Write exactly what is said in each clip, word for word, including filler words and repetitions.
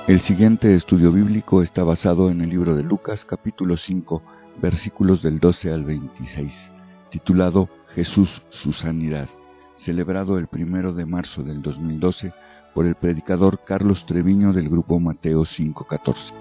El siguiente estudio bíblico está basado en el libro de Lucas, capítulo cinco, versículos del doce al veintiséis, titulado Jesús, su sanidad, celebrado el primero de marzo del dos mil doce por el predicador Carlos Treviño del grupo Mateo cinco catorce.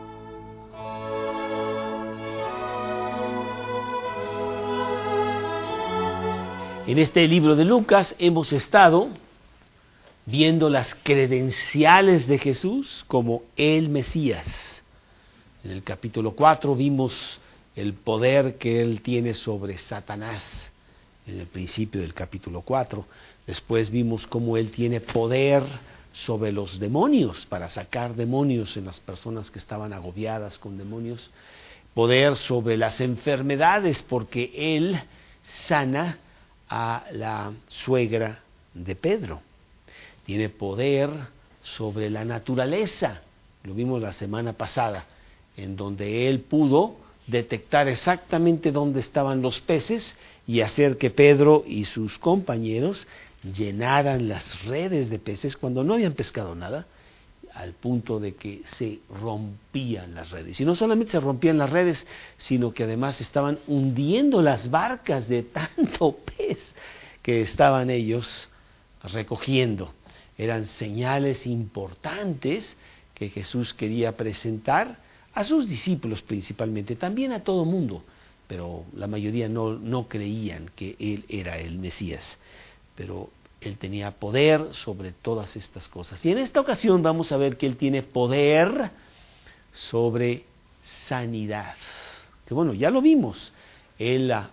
En este libro de Lucas hemos estado viendo las credenciales de Jesús como el Mesías. En el capítulo cuatro vimos el poder que él tiene sobre Satanás, en el principio del capítulo cuatro. Después vimos cómo él tiene poder sobre los demonios, para sacar demonios en las personas que estaban agobiadas con demonios. Poder sobre las enfermedades, porque él sana a la suegra de Pedro. Tiene poder sobre la naturaleza, lo vimos la semana pasada, en donde él pudo detectar exactamente dónde estaban los peces y hacer que Pedro y sus compañeros llenaran las redes de peces cuando no habían pescado nada, al punto de que se rompían las redes. Y no solamente se rompían las redes, sino que además estaban hundiendo las barcas de tanto pez que estaban ellos recogiendo. Eran señales importantes que Jesús quería presentar a sus discípulos principalmente, también a todo mundo, pero la mayoría no, no creían que él era el Mesías, pero él tenía poder sobre todas estas cosas. Y en esta ocasión vamos a ver que él tiene poder sobre sanidad, que bueno, ya lo vimos, él uh,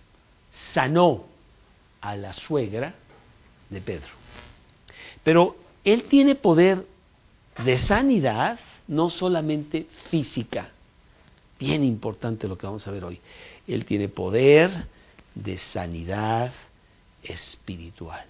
sanó a la suegra de Pedro. Pero él tiene poder de sanidad, no solamente física. Bien importante lo que vamos a ver hoy. Él tiene poder de sanidad espiritual.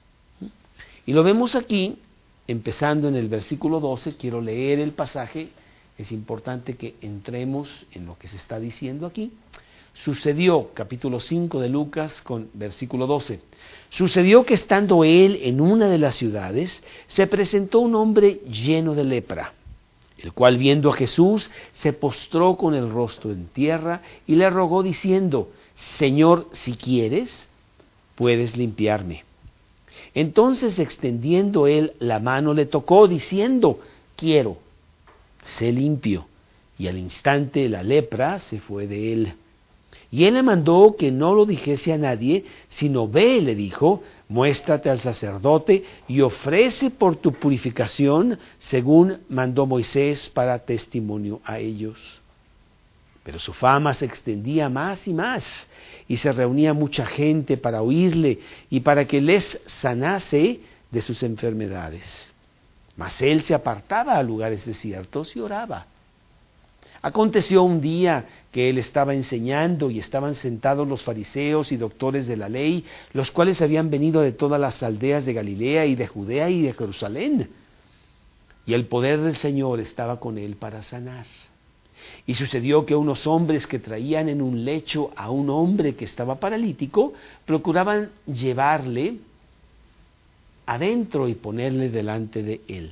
Y lo vemos aquí, empezando en el versículo doce. Quiero leer el pasaje. Es importante que entremos en lo que se está diciendo aquí. Sucedió, capítulo cinco de Lucas, con versículo doce. Sucedió que estando él en una de las ciudades, se presentó un hombre lleno de lepra, el cual viendo a Jesús, se postró con el rostro en tierra y le rogó diciendo: Señor, si quieres, puedes limpiarme. Entonces, extendiendo él la mano, le tocó diciendo: quiero, sé limpio. Y al instante la lepra se fue de él. Y él le mandó que no lo dijese a nadie, sino ve, le dijo, muéstrate al sacerdote y ofrece por tu purificación, según mandó Moisés, para testimonio a ellos. Pero su fama se extendía más y más, y se reunía mucha gente para oírle y para que les sanase de sus enfermedades. Mas él se apartaba a lugares desiertos y oraba. Aconteció un día que él estaba enseñando y estaban sentados los fariseos y doctores de la ley, los cuales habían venido de todas las aldeas de Galilea y de Judea y de Jerusalén. Y el poder del Señor estaba con él para sanar. Y sucedió que unos hombres que traían en un lecho a un hombre que estaba paralítico, procuraban llevarle adentro y ponerle delante de él.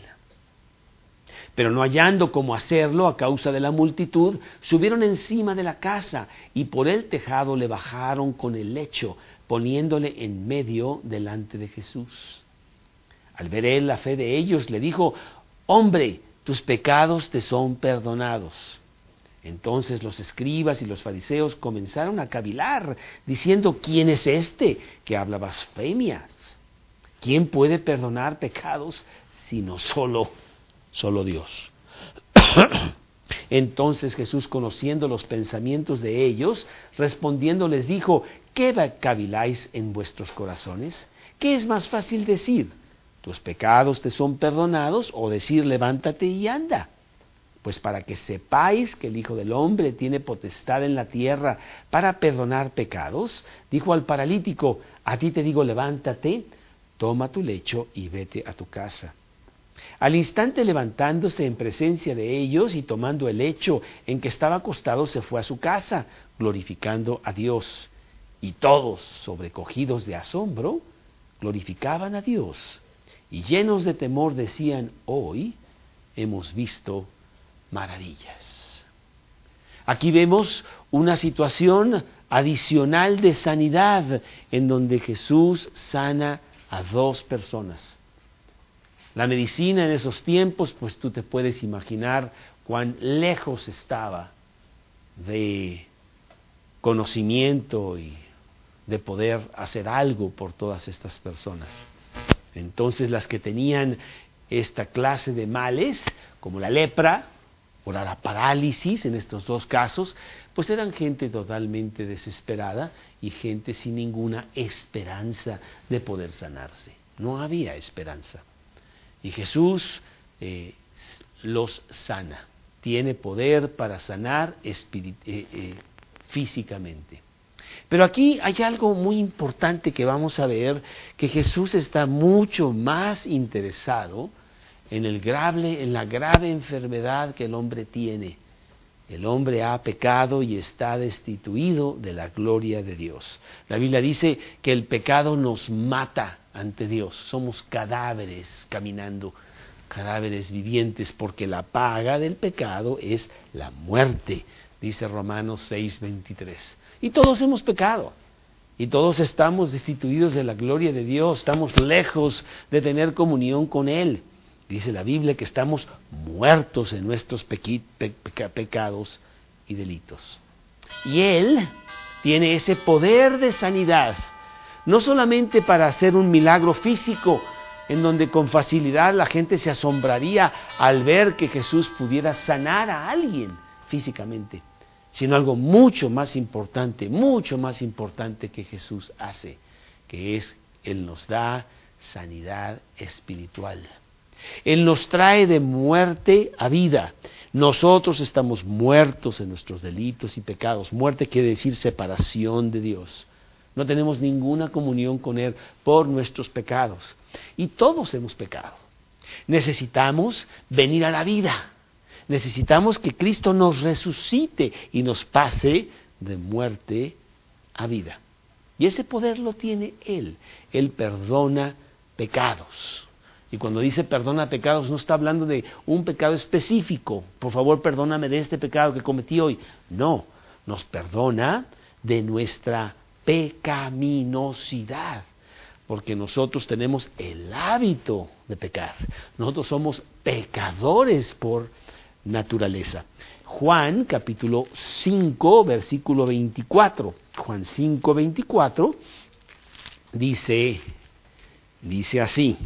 Pero no hallando cómo hacerlo a causa de la multitud, subieron encima de la casa y por el tejado le bajaron con el lecho, poniéndole en medio delante de Jesús. Al ver él la fe de ellos, le dijo: hombre, tus pecados te son perdonados. Entonces los escribas y los fariseos comenzaron a cavilar, diciendo: ¿quién es este que habla blasfemias? ¿Quién puede perdonar pecados sino solo Solo Dios? Entonces Jesús, conociendo los pensamientos de ellos, respondiendo les dijo: ¿qué caviláis en vuestros corazones? ¿Qué es más fácil decir: tus pecados te son perdonados, o decir: levántate y anda? Pues para que sepáis que el Hijo del Hombre tiene potestad en la tierra para perdonar pecados, dijo al paralítico: a ti te digo, levántate, toma tu lecho y vete a tu casa. Al instante, levantándose en presencia de ellos y tomando el lecho en que estaba acostado, se fue a su casa, glorificando a Dios. Y todos, sobrecogidos de asombro, glorificaban a Dios. Y llenos de temor decían: hoy hemos visto maravillas. Aquí vemos una situación adicional de sanidad en donde Jesús sana a dos personas. La medicina en esos tiempos, pues tú te puedes imaginar cuán lejos estaba de conocimiento y de poder hacer algo por todas estas personas. Entonces las que tenían esta clase de males, como la lepra o la parálisis en estos dos casos, pues eran gente totalmente desesperada y gente sin ninguna esperanza de poder sanarse. No había esperanza. Y Jesús eh, los sana. Tiene poder para sanar espirit- eh, eh, físicamente. Pero aquí hay algo muy importante que vamos a ver, que Jesús está mucho más interesado en, el grave, en la grave enfermedad que el hombre tiene. El hombre ha pecado y está destituido de la gloria de Dios. La Biblia dice que el pecado nos mata ante Dios. Somos cadáveres caminando, cadáveres vivientes, porque la paga del pecado es la muerte, dice Romanos seis veintitrés. Y todos hemos pecado, y todos estamos destituidos de la gloria de Dios, estamos lejos de tener comunión con Él. Dice la Biblia que estamos muertos en nuestros pequi- pe- peca- pecados y delitos. Y Él tiene ese poder de sanidad, no solamente para hacer un milagro físico, en donde con facilidad la gente se asombraría al ver que Jesús pudiera sanar a alguien físicamente, sino algo mucho más importante, mucho más importante que Jesús hace, que es Él nos da sanidad espiritual. Él nos trae de muerte a vida. Nosotros estamos muertos en nuestros delitos y pecados. Muerte quiere decir separación de Dios. No tenemos ninguna comunión con Él por nuestros pecados. Y todos hemos pecado. Necesitamos venir a la vida. Necesitamos que Cristo nos resucite y nos pase de muerte a vida. Y ese poder lo tiene Él. Él perdona pecados. Y cuando dice perdona pecados, no está hablando de un pecado específico. Por favor, perdóname de este pecado que cometí hoy. No, nos perdona de nuestra pecaminosidad. Porque nosotros tenemos el hábito de pecar. Nosotros somos pecadores por naturaleza. Juan capítulo cinco, versículo veinticuatro. Juan cinco, veinticuatro dice, dice así.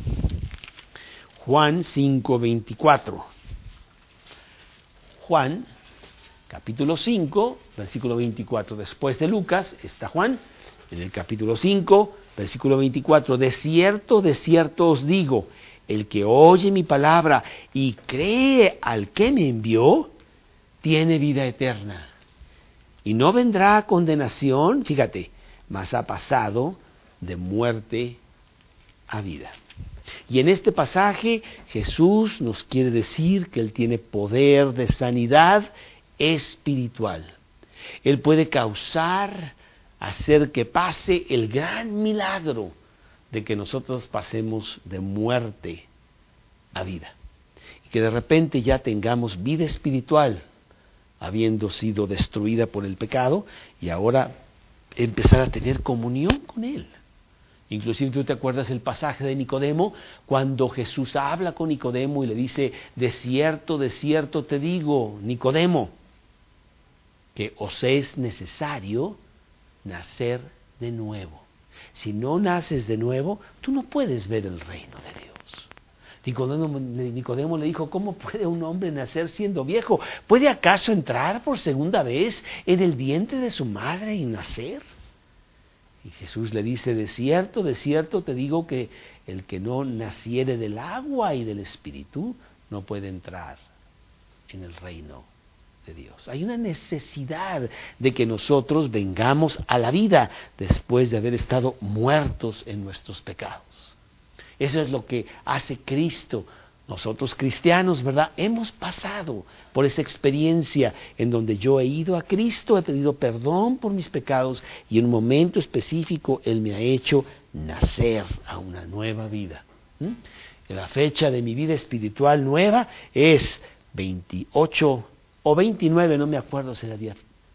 Juan cinco, veinticuatro. Juan, capítulo cinco, versículo veinticuatro. Después de Lucas está Juan, en el capítulo cinco, versículo veinticuatro. De cierto, de cierto os digo, el que oye mi palabra y cree al que me envió, tiene vida eterna. Y no vendrá a condenación, fíjate, mas ha pasado de muerte a vida. Y en este pasaje Jesús nos quiere decir que Él tiene poder de sanidad espiritual. Él puede causar, hacer que pase el gran milagro de que nosotros pasemos de muerte a vida. Y que de repente ya tengamos vida espiritual, habiendo sido destruida por el pecado, y ahora empezar a tener comunión con Él. Inclusive tú te acuerdas el pasaje de Nicodemo, cuando Jesús habla con Nicodemo y le dice, de cierto, de cierto te digo, Nicodemo, que os es necesario nacer de nuevo. Si no naces de nuevo, tú no puedes ver el reino de Dios. Nicodemo, Nicodemo le dijo, ¿cómo puede un hombre nacer siendo viejo? ¿Puede acaso entrar por segunda vez en el vientre de su madre y nacer? Y Jesús le dice, de cierto, de cierto te digo que el que no naciere del agua y del Espíritu no puede entrar en el reino de Dios. Hay una necesidad de que nosotros vengamos a la vida después de haber estado muertos en nuestros pecados. Eso es lo que hace Cristo. Nosotros cristianos, ¿verdad? Hemos pasado por esa experiencia en donde yo he ido a Cristo, he pedido perdón por mis pecados y en un momento específico Él me ha hecho nacer a una nueva vida. ¿Mm? La fecha de mi vida espiritual nueva es veintiocho o veintinueve, no me acuerdo si era día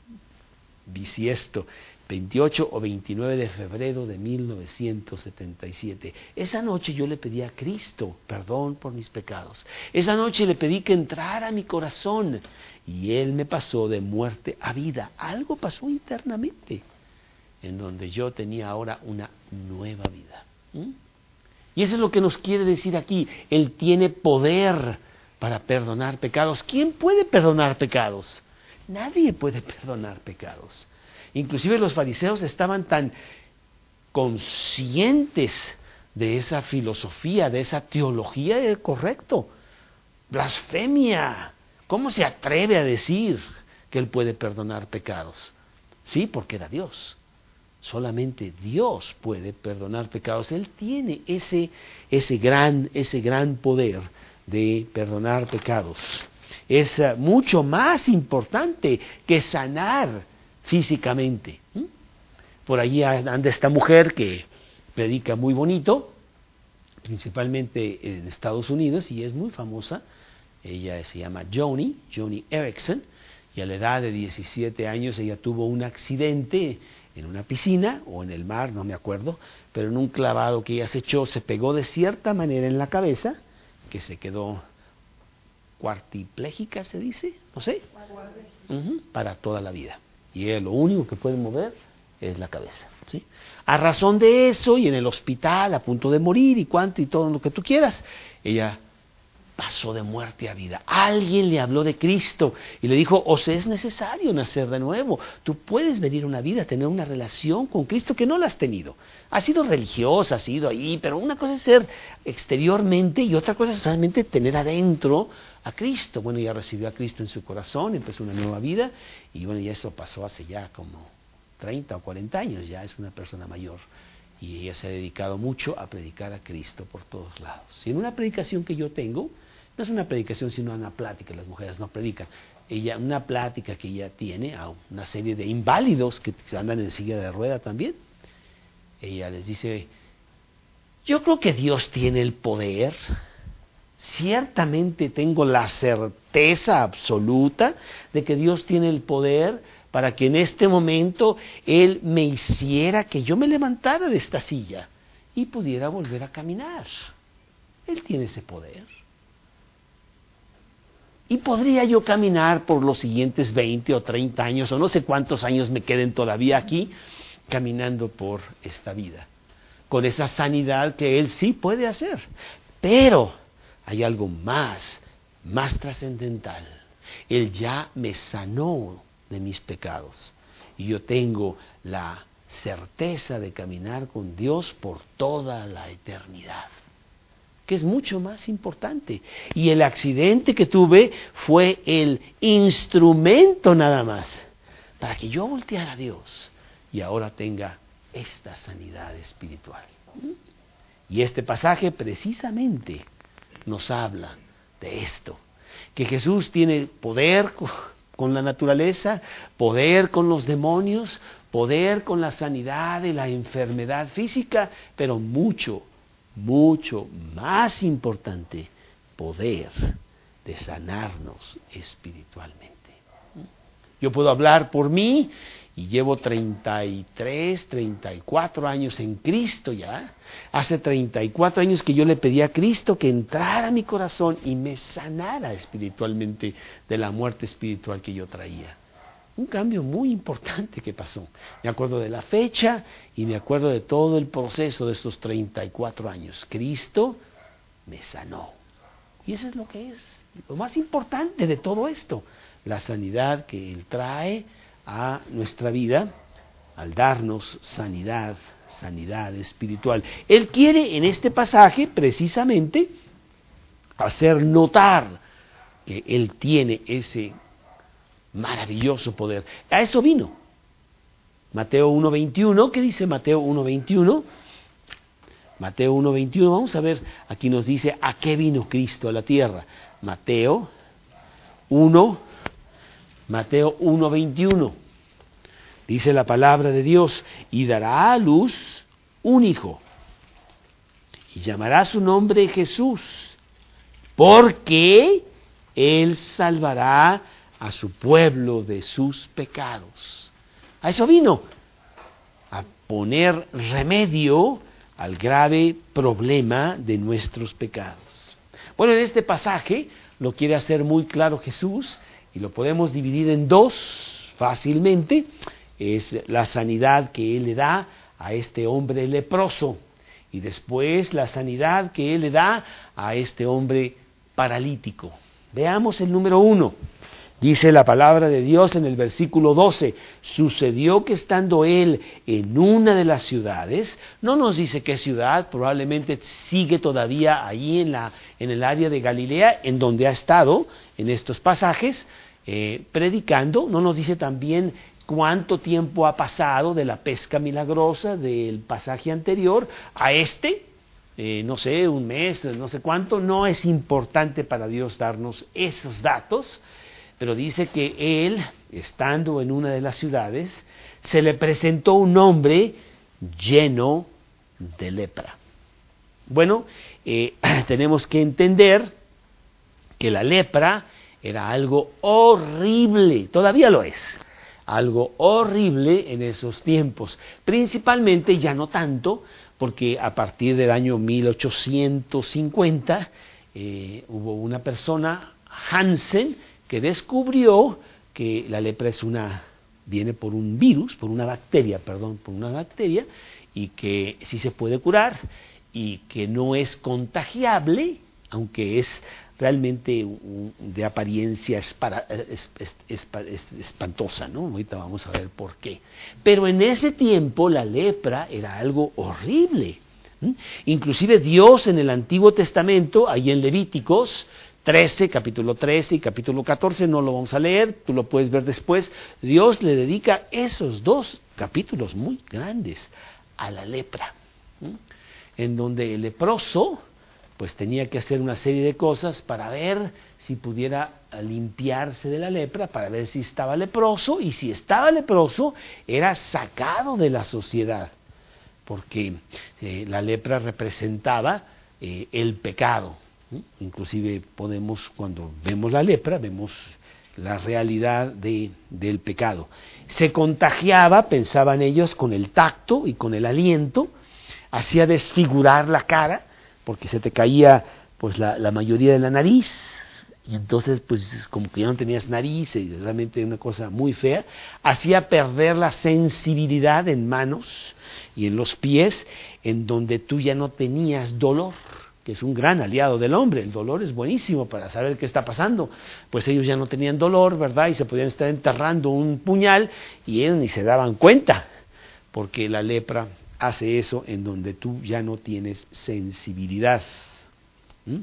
bisiesto, veintiocho o veintinueve de febrero de mil novecientos setenta y siete. Esa noche yo le pedí a Cristo perdón por mis pecados. Esa noche le pedí que entrara a mi corazón y Él me pasó de muerte a vida. Algo pasó internamente en donde yo tenía ahora una nueva vida. ¿Mm? Y eso es lo que nos quiere decir aquí. Él tiene poder para perdonar pecados. ¿Quién puede perdonar pecados? Nadie puede perdonar pecados. Inclusive los fariseos estaban tan conscientes de esa filosofía, de esa teología, de correcto. Blasfemia. ¿Cómo se atreve a decir que Él puede perdonar pecados? Sí, porque era Dios. Solamente Dios puede perdonar pecados. Él tiene ese, ese, gran, ese gran poder de perdonar pecados. Es uh, mucho más importante que sanar físicamente. ¿Mm? Por allí anda esta mujer que predica muy bonito, principalmente en Estados Unidos, y es muy famosa. Ella se llama Joni, Joni Eareckson, y a la edad de diecisiete años ella tuvo un accidente en una piscina o en el mar, no me acuerdo, pero en un clavado que ella se echó, se pegó de cierta manera en la cabeza, que se quedó cuartiplégica, se dice, no sé, uh-huh, para toda la vida. Y ella lo único que puede mover es la cabeza, ¿sí? A razón de eso, y en el hospital, a punto de morir, y cuánto, y todo lo que tú quieras, ella pasó de muerte a vida. Alguien le habló de Cristo y le dijo, os es necesario nacer de nuevo. Tú puedes venir a una vida, tener una relación con Cristo que no la has tenido. Has sido religiosa, has sido ahí, pero una cosa es ser exteriormente y otra cosa es realmente tener adentro a Cristo. Bueno, ella recibió a Cristo en su corazón, empezó una nueva vida y bueno, ya eso pasó hace ya como treinta o cuarenta años, ya es una persona mayor. Y ella se ha dedicado mucho a predicar a Cristo por todos lados. Y en una predicación que yo tengo, no es una predicación sino una plática, las mujeres no predican, ella, una plática que ella tiene a una serie de inválidos que andan en silla de rueda también. Ella les dice, yo creo que Dios tiene el poder, ciertamente tengo la certeza absoluta de que Dios tiene el poder para que en este momento Él me hiciera que yo me levantara de esta silla y pudiera volver a caminar. Él tiene ese poder. Y podría yo caminar por los siguientes veinte o treinta años, o no sé cuántos años me queden todavía aquí, caminando por esta vida, con esa sanidad que Él sí puede hacer. Pero hay algo más, más trascendental. Él ya me sanó de mis pecados y yo tengo la certeza de caminar con Dios por toda la eternidad, que es mucho más importante. Y el accidente que tuve fue el instrumento nada más para que yo volteara a Dios y ahora tenga esta sanidad espiritual. Y este pasaje precisamente nos habla de esto, que Jesús tiene poder con la naturaleza, poder con los demonios, poder con la sanidad de la enfermedad física, pero mucho, mucho más importante, poder de sanarnos espiritualmente. Yo puedo hablar por mí y llevo treinta y tres, treinta y cuatro años en Cristo ya. Hace treinta y cuatro años que yo le pedí a Cristo que entrara a mi corazón y me sanara espiritualmente de la muerte espiritual que yo traía. Un cambio muy importante que pasó. Me acuerdo de la fecha y me acuerdo de todo el proceso de estos treinta y cuatro años. Cristo me sanó. Y eso es lo que es lo más importante de todo esto. La sanidad que Él trae a nuestra vida al darnos sanidad, sanidad espiritual. Él quiere en este pasaje precisamente hacer notar que Él tiene ese maravilloso poder. A eso vino. Mateo uno veintiuno, ¿qué dice Mateo uno veintiuno? Mateo uno veintiuno, vamos a ver, aquí nos dice a qué vino Cristo a la tierra. Mateo uno, Mateo uno veintiuno. Dice la palabra de Dios, y dará a luz un hijo, y llamará su nombre Jesús, porque Él salvará a su pueblo de sus pecados. A eso vino, a poner remedio al grave problema de nuestros pecados. Bueno, en este pasaje lo quiere hacer muy claro Jesús, y lo podemos dividir en dos fácilmente. Es la sanidad que Él le da a este hombre leproso, y después la sanidad que Él le da a este hombre paralítico. Veamos el número uno. Dice la palabra de Dios en el versículo doce, sucedió que estando Él en una de las ciudades, no nos dice qué ciudad, probablemente sigue todavía allí en, la, en el área de Galilea, en donde ha estado en estos pasajes, eh, predicando. No nos dice también cuánto tiempo ha pasado de la pesca milagrosa del pasaje anterior a este, eh, no sé, un mes, no sé cuánto. No es importante para Dios darnos esos datos, pero dice que Él, estando en una de las ciudades, se le presentó un hombre lleno de lepra. Bueno, eh, tenemos que entender que la lepra era algo horrible, todavía lo es, algo horrible en esos tiempos, principalmente, ya no tanto, porque a partir del año mil ochocientos cincuenta eh, hubo una persona, Hansen, que descubrió que la lepra es una, viene por un virus, por una bacteria, perdón, por una bacteria, y que sí se puede curar, y que no es contagiable, aunque es realmente un, de apariencia espara, es, es, es, es, espantosa, ¿no? Ahorita vamos a ver por qué. Pero en ese tiempo la lepra era algo horrible. ¿Mm? Inclusive Dios en el Antiguo Testamento, ahí en Levíticos trece, capítulo trece y capítulo catorce, no lo vamos a leer, tú lo puedes ver después. Dios le dedica esos dos capítulos muy grandes a la lepra, ¿Mm? en donde el leproso pues tenía que hacer una serie de cosas para ver si pudiera limpiarse de la lepra, para ver si estaba leproso, y si estaba leproso era sacado de la sociedad, porque eh, la lepra representaba eh, el pecado. ¿Mm? Inclusive podemos, cuando vemos la lepra, vemos la realidad de, del pecado. Se contagiaba, pensaban ellos, con el tacto y con el aliento, hacía desfigurar la cara, porque se te caía pues la, la mayoría de la nariz, y entonces pues como que ya no tenías nariz, y realmente una cosa muy fea. Hacía perder la sensibilidad en manos y en los pies, en donde tú ya no tenías dolor, que es un gran aliado del hombre. El dolor es buenísimo para saber qué está pasando. Pues ellos ya no tenían dolor, ¿verdad? Y se podían estar enterrando un puñal y ellos ni se daban cuenta, porque la lepra hace eso en donde tú ya no tienes sensibilidad. ¿Mm?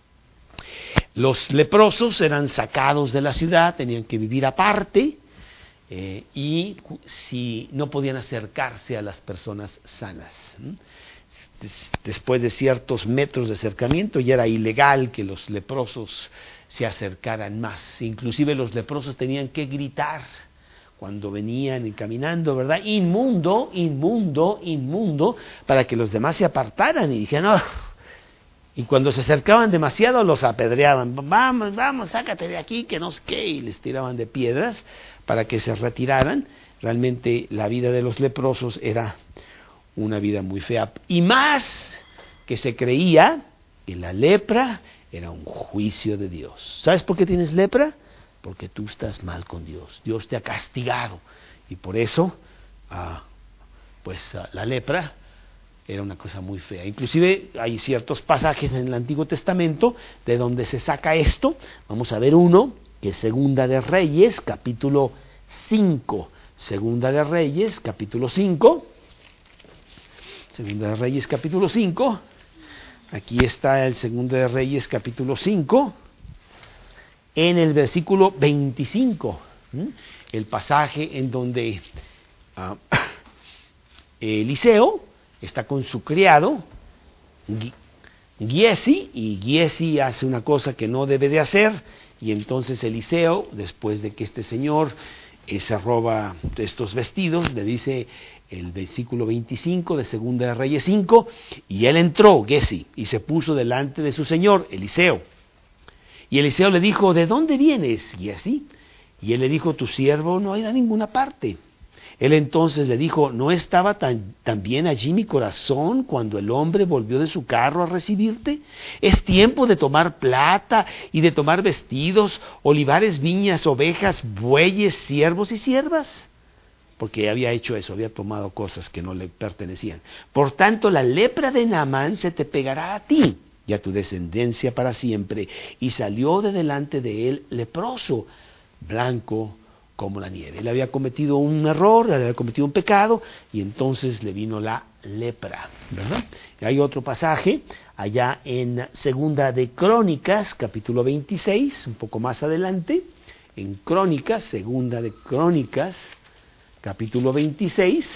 Los leprosos eran sacados de la ciudad, tenían que vivir aparte, eh, y si no podían acercarse a las personas sanas. ¿Mm? Después de ciertos metros de acercamiento ya era ilegal que los leprosos se acercaran más. Inclusive los leprosos tenían que gritar cuando venían y caminando, ¿verdad? Inmundo, inmundo, inmundo, para que los demás se apartaran y dijeran, oh. Y cuando se acercaban demasiado los apedreaban, vamos, vamos, sácate de aquí, que no sé qué, y les tiraban de piedras para que se retiraran. Realmente la vida de los leprosos era una vida muy fea, y más que se creía que la lepra era un juicio de Dios. ¿Sabes por qué tienes lepra? Porque tú estás mal con Dios. Dios te ha castigado. Y por eso, ah, pues ah, la lepra era una cosa muy fea. Inclusive hay ciertos pasajes en el Antiguo Testamento de donde se saca esto. Vamos a ver uno, que es Segunda de Reyes, capítulo cinco. Segunda de Reyes, capítulo cinco. Segunda de Reyes, capítulo cinco. Aquí está el Segunda de Reyes, capítulo cinco. En el versículo veinticinco, ¿m? el pasaje en donde uh, Eliseo está con su criado, Giesi, y Giesi hace una cosa que no debe de hacer, y entonces Eliseo, después de que este señor eh, se roba estos vestidos, le dice el versículo veinticinco de Segunda de Reyes cinco, y él entró, Gesi, y se puso delante de su señor, Eliseo. Y Eliseo le dijo, ¿de dónde vienes, Gesi? Y él le dijo, tu siervo no ha ido a ninguna parte. Él entonces le dijo, ¿no estaba tan, también allí mi corazón cuando el hombre volvió de su carro a recibirte? Es tiempo de tomar plata y de tomar vestidos, olivares, viñas, ovejas, bueyes, siervos y siervas. Porque había hecho eso, había tomado cosas que no le pertenecían. Por tanto, la lepra de Naamán se te pegará a ti y a tu descendencia para siempre. Y salió de delante de él leproso, blanco como la nieve. Él había cometido un error, él había cometido un pecado, y entonces le vino la lepra, ¿verdad? Y hay otro pasaje allá en Segunda de Crónicas, capítulo veintiséis, un poco más adelante, en Crónicas, Segunda de Crónicas, capítulo veintiséis,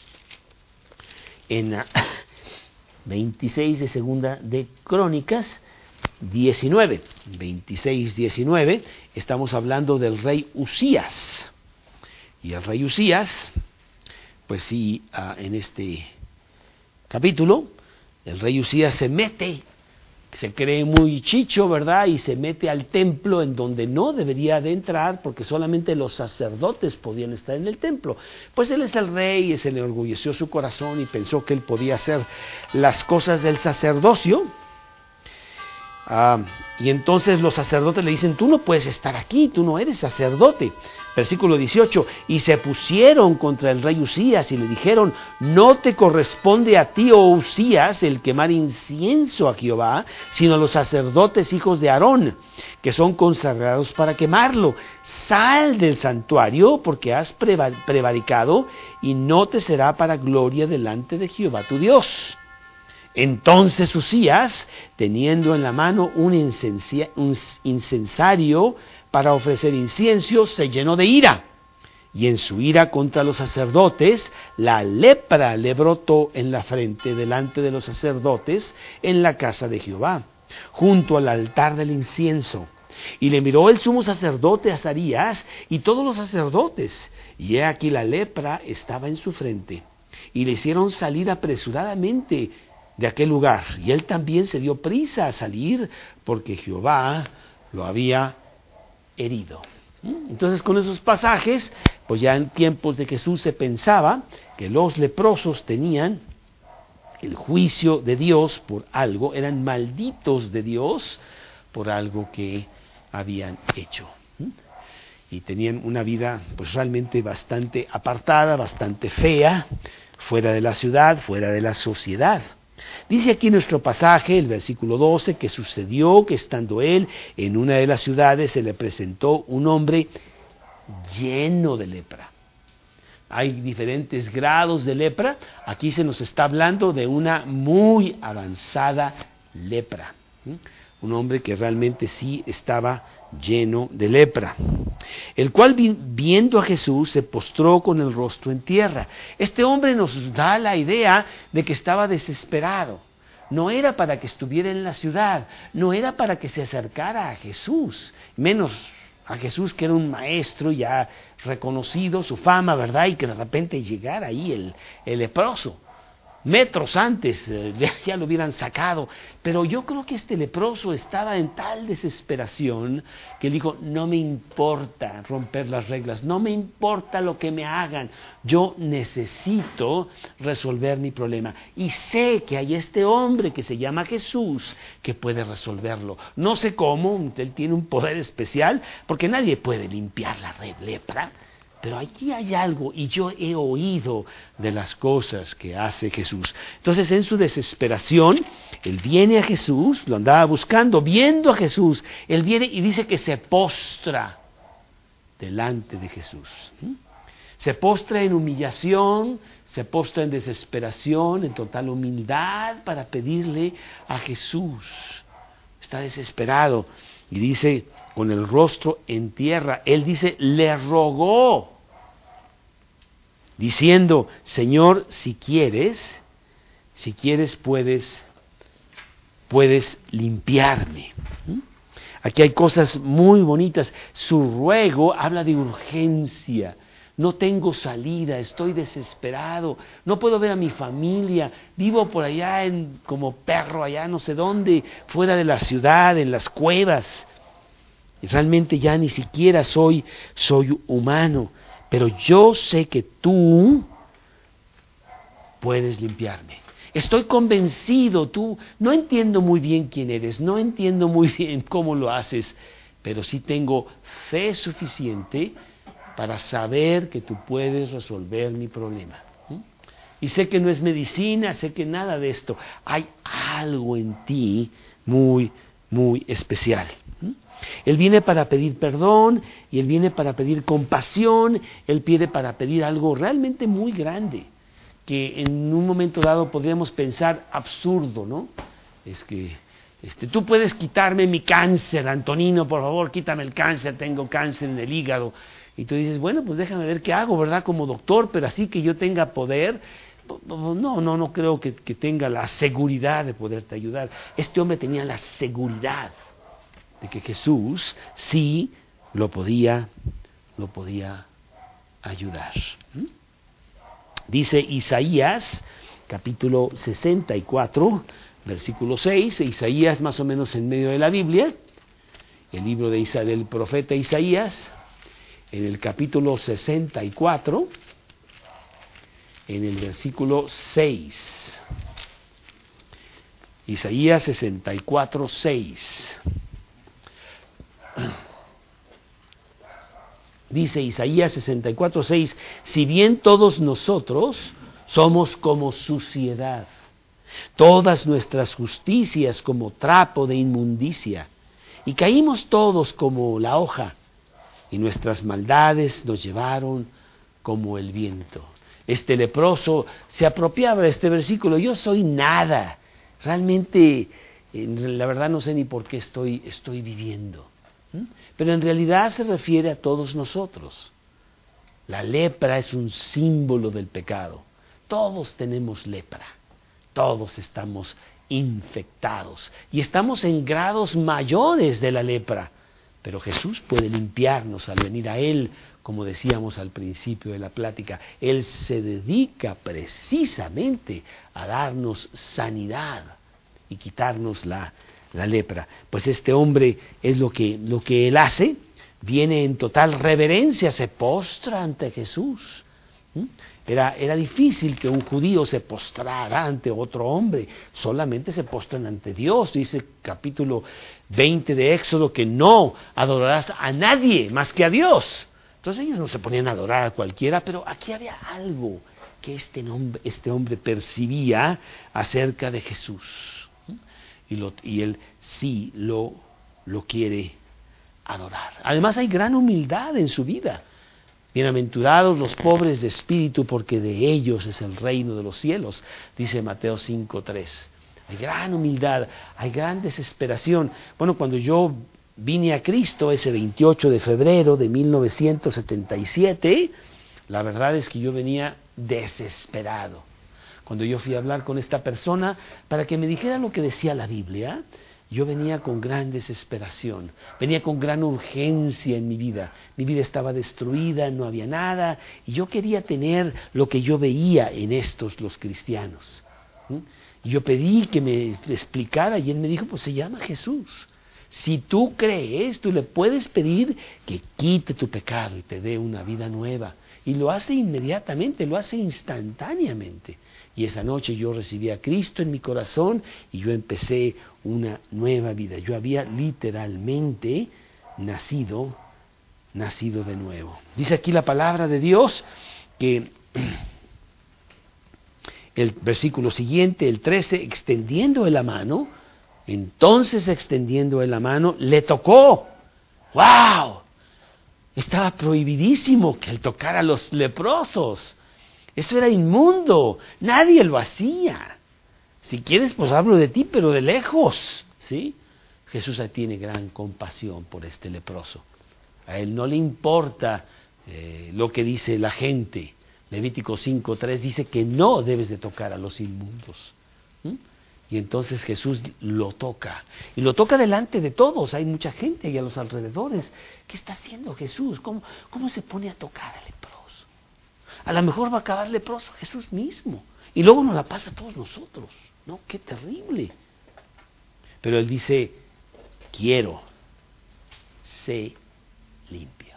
en veintiséis de Segunda de Crónicas, diecinueve, veintiséis, diecinueve, estamos hablando del rey Usías. Y el rey Usías, pues sí, uh, en este capítulo, el rey Usías se mete, se cree muy chicho, ¿verdad? Y se mete al templo en donde no debería de entrar porque solamente los sacerdotes podían estar en el templo. Pues él es el rey y se le enorgulleció su corazón y pensó que él podía hacer las cosas del sacerdocio. Ah, y entonces los sacerdotes le dicen, tú no puedes estar aquí, tú no eres sacerdote. Versículo dieciocho, y se pusieron contra el rey Usías y le dijeron, no te corresponde a ti, oh Usías, el quemar incienso a Jehová, sino a los sacerdotes hijos de Aarón, que son consagrados para quemarlo. Sal del santuario porque has prevaricado y no te será para gloria delante de Jehová tu Dios. Entonces Usías, teniendo en la mano un, incensia, un incensario para ofrecer incienso, se llenó de ira. Y en su ira contra los sacerdotes, la lepra le brotó en la frente delante de los sacerdotes en la casa de Jehová, junto al altar del incienso. Y le miró el sumo sacerdote Azarías y todos los sacerdotes, y he aquí la lepra estaba en su frente. Y le hicieron salir apresuradamente de aquel lugar, y él también se dio prisa a salir porque Jehová lo había herido. Entonces, con esos pasajes, pues ya en tiempos de Jesús se pensaba que los leprosos tenían el juicio de Dios por algo, eran malditos de Dios por algo que habían hecho. Y tenían una vida pues realmente bastante apartada, bastante fea, fuera de la ciudad, fuera de la sociedad. Dice aquí nuestro pasaje, el versículo doce, que sucedió que estando él en una de las ciudades se le presentó un hombre lleno de lepra. Hay diferentes grados de lepra. Aquí se nos está hablando de una muy avanzada lepra. Un hombre que realmente sí estaba lleno de lepra, el cual viendo a Jesús se postró con el rostro en tierra. Este hombre nos da la idea de que estaba desesperado. No era para que estuviera en la ciudad, no era para que se acercara a Jesús, menos a Jesús que era un maestro ya reconocido, su fama, ¿verdad? Y que de repente llegara ahí el, el leproso. Metros antes eh, ya lo hubieran sacado, pero yo creo que este leproso estaba en tal desesperación que dijo, no me importa romper las reglas, no me importa lo que me hagan, yo necesito resolver mi problema. Y sé que hay este hombre que se llama Jesús que puede resolverlo. No sé cómo, él tiene un poder especial, porque nadie puede limpiar la red lepra. Pero aquí hay algo, y yo he oído de las cosas que hace Jesús. Entonces, en su desesperación, él viene a Jesús, lo andaba buscando, viendo a Jesús. Él viene y dice que se postra delante de Jesús. Se postra en humillación, se postra en desesperación, en total humildad para pedirle a Jesús. Está desesperado y dice, con el rostro en tierra, él dice, le rogó, diciendo, Señor, si quieres, si quieres puedes, puedes limpiarme. ¿Mm? Aquí hay cosas muy bonitas. Su ruego habla de urgencia, no tengo salida, estoy desesperado, no puedo ver a mi familia, vivo por allá en, como perro allá no sé dónde, fuera de la ciudad, en las cuevas. Y realmente ya ni siquiera soy, soy humano, pero yo sé que tú puedes limpiarme. Estoy convencido, tú, no entiendo muy bien quién eres, no entiendo muy bien cómo lo haces, pero sí tengo fe suficiente para saber que tú puedes resolver mi problema. ¿Mm? Y sé que no es medicina, sé que nada de esto. Hay algo en ti muy, muy especial. ¿Mm? Él viene para pedir perdón, y Él viene para pedir compasión, Él viene para pedir algo realmente muy grande, que en un momento dado podríamos pensar absurdo, ¿no? Es que este, tú puedes quitarme mi cáncer, Antonino, por favor, quítame el cáncer, tengo cáncer en el hígado. Y tú dices, bueno, pues déjame ver qué hago, ¿verdad? Como doctor, pero así que yo tenga poder, no, no, no creo que, que tenga la seguridad de poderte ayudar. Este hombre tenía la seguridad de que Jesús sí lo podía, lo podía ayudar. ¿Mm? Dice Isaías, capítulo sesenta y cuatro, versículo seis, Isaías más o menos en medio de la Biblia, el libro de Isa, del profeta Isaías, en el capítulo sesenta y cuatro, en el versículo seis. Isaías sesenta y cuatro, seis. Dice Isaías sesenta y cuatro, seis, si bien todos nosotros somos como suciedad, todas nuestras justicias como trapo de inmundicia, y caímos todos como la hoja, y nuestras maldades nos llevaron como el viento. Este leproso se apropiaba de este versículo, yo soy nada, realmente, la verdad no sé ni por qué estoy, estoy viviendo. Pero en realidad se refiere a todos nosotros. La lepra es un símbolo del pecado. Todos tenemos lepra, todos estamos infectados y estamos en grados mayores de la lepra, pero Jesús puede limpiarnos al venir a Él, como decíamos al principio de la plática. Él se dedica precisamente a darnos sanidad y quitarnos la la lepra. Pues este hombre es lo que, lo que él hace, viene en total reverencia, se postra ante Jesús. ¿Mm? Era, era difícil que un judío se postrara ante otro hombre, solamente se postran ante Dios. Dice capítulo veinte de Éxodo que no adorarás a nadie más que a Dios. Entonces ellos no se ponían a adorar a cualquiera, pero aquí había algo que este hombre, este hombre percibía acerca de Jesús. Y, lo, y él sí lo, lo quiere adorar. Además hay gran humildad en su vida. Bienaventurados los pobres de espíritu, porque de ellos es el reino de los cielos, dice Mateo cinco tres. Hay gran humildad, hay gran desesperación. Bueno, cuando yo vine a Cristo ese veintiocho de febrero de mil novecientos setenta y siete, la verdad es que yo venía desesperado. Cuando yo fui a hablar con esta persona para que me dijera lo que decía la Biblia, yo venía con gran desesperación, venía con gran urgencia en mi vida. Mi vida estaba destruida, no había nada, y yo quería tener lo que yo veía en estos, los cristianos. ¿Mm? Y yo pedí que me explicara, y él me dijo, pues se llama Jesús. Si tú crees, tú le puedes pedir que quite tu pecado y te dé una vida nueva. Y lo hace inmediatamente, lo hace instantáneamente. Y esa noche yo recibí a Cristo en mi corazón y yo empecé una nueva vida. Yo había literalmente nacido, nacido de nuevo. Dice aquí la palabra de Dios que el versículo siguiente, el trece, extendiendo la mano, entonces extendiendo la mano, le tocó. ¡Wow! Estaba prohibidísimo que él tocara a los leprosos. Eso era inmundo, nadie lo hacía. Si quieres, pues hablo de ti, pero de lejos, ¿sí? Jesús tiene gran compasión por este leproso. A él no le importa eh, lo que dice la gente. Levítico cinco tres dice que no debes de tocar a los inmundos. ¿Mm? Y entonces Jesús lo toca, y lo toca delante de todos. Hay mucha gente ahí a los alrededores. ¿Qué está haciendo Jesús? ¿Cómo, cómo se pone a tocar al leproso? A lo mejor va a acabar leproso Jesús mismo. Y luego nos la pasa a todos nosotros. ¿No? ¡Qué terrible! Pero él dice, quiero, sé limpio.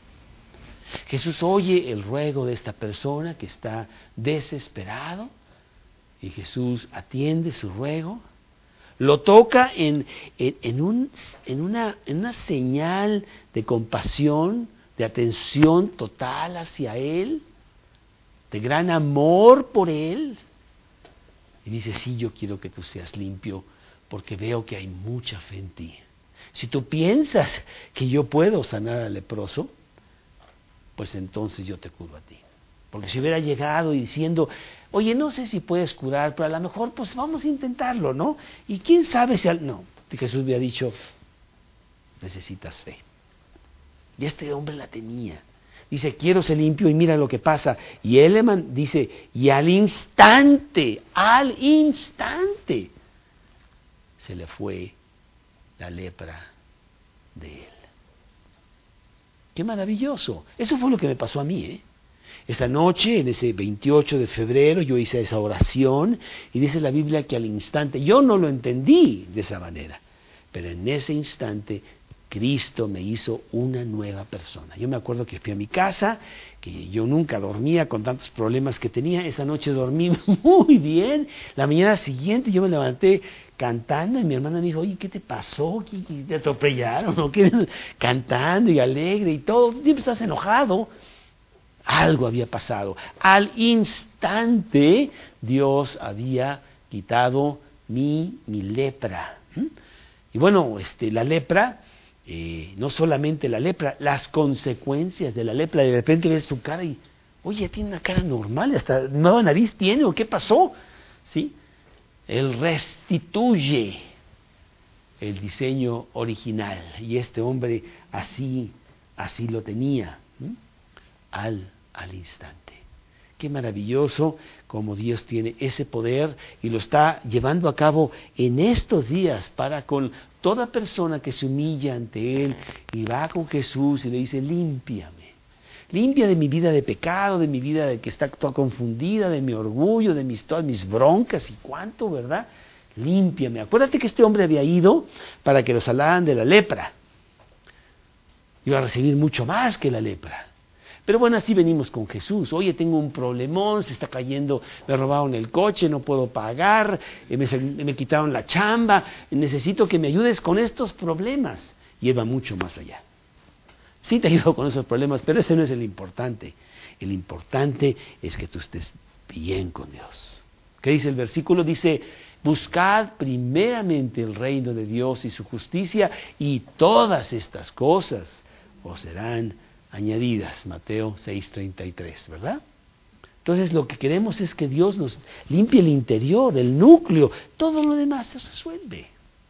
Jesús oye el ruego de esta persona que está desesperado y Jesús atiende su ruego. Lo toca en, en, en, un, en, una, en una señal de compasión, de atención total hacia él, de gran amor por él. Y dice, sí, yo quiero que tú seas limpio porque veo que hay mucha fe en ti. Si tú piensas que yo puedo sanar al leproso, pues entonces yo te curo a ti. Porque si hubiera llegado y diciendo, oye, no sé si puedes curar, pero a lo mejor pues vamos a intentarlo, ¿no? Y quién sabe si... Al... No, Jesús hubiera dicho, necesitas fe. Y este hombre la tenía. Dice, quiero ser limpio y mira lo que pasa. Y él le man... dice, y al instante, al instante, se le fue la lepra de él. ¡Qué maravilloso! Eso fue lo que me pasó a mí, ¿eh? Esta noche, en ese veintiocho de febrero, yo hice esa oración y dice la Biblia que al instante, yo no lo entendí de esa manera, pero en ese instante Cristo me hizo una nueva persona. Yo me acuerdo que fui a mi casa, que yo nunca dormía con tantos problemas que tenía. Esa noche dormí muy bien. La mañana siguiente yo me levanté cantando y mi hermana me dijo, oye, ¿qué te pasó? ¿Qué, qué te atropellaron? ¿O qué? Cantando y alegre y todo. Siempre estás enojado. Algo había pasado. Al instante Dios había quitado mi, mi lepra. ¿Mm? Y bueno, este, la lepra, eh, no solamente la lepra, las consecuencias de la lepra. De repente ves su cara y, oye, tiene una cara normal, hasta nueva nariz tiene, ¿o qué pasó? ¿Sí? Él restituye el diseño original. Y este hombre así, así lo tenía. ¿Mm? Al, al instante. Qué maravilloso como Dios tiene ese poder y lo está llevando a cabo en estos días para con toda persona que se humilla ante Él y va con Jesús y le dice, límpiame. Limpia de mi vida de pecado, de mi vida de que está toda confundida, de mi orgullo, de mis, todas mis broncas y cuánto, ¿verdad? Límpiame. Acuérdate que este hombre había ido para que lo salaran de la lepra. Iba a recibir mucho más que la lepra. Pero bueno, así venimos con Jesús. Oye, tengo un problemón, se está cayendo, me robaron el coche, no puedo pagar, me, me quitaron la chamba, necesito que me ayudes con estos problemas. Y Él va mucho más allá. Sí te ayudo con esos problemas, pero ese no es el importante. El importante es que tú estés bien con Dios. ¿Qué dice el versículo? Dice, buscad primeramente el reino de Dios y su justicia, y todas estas cosas os serán añadidas, Mateo seis treinta y tres, ¿verdad? Entonces lo que queremos es que Dios nos limpie el interior, el núcleo, todo lo demás se resuelve.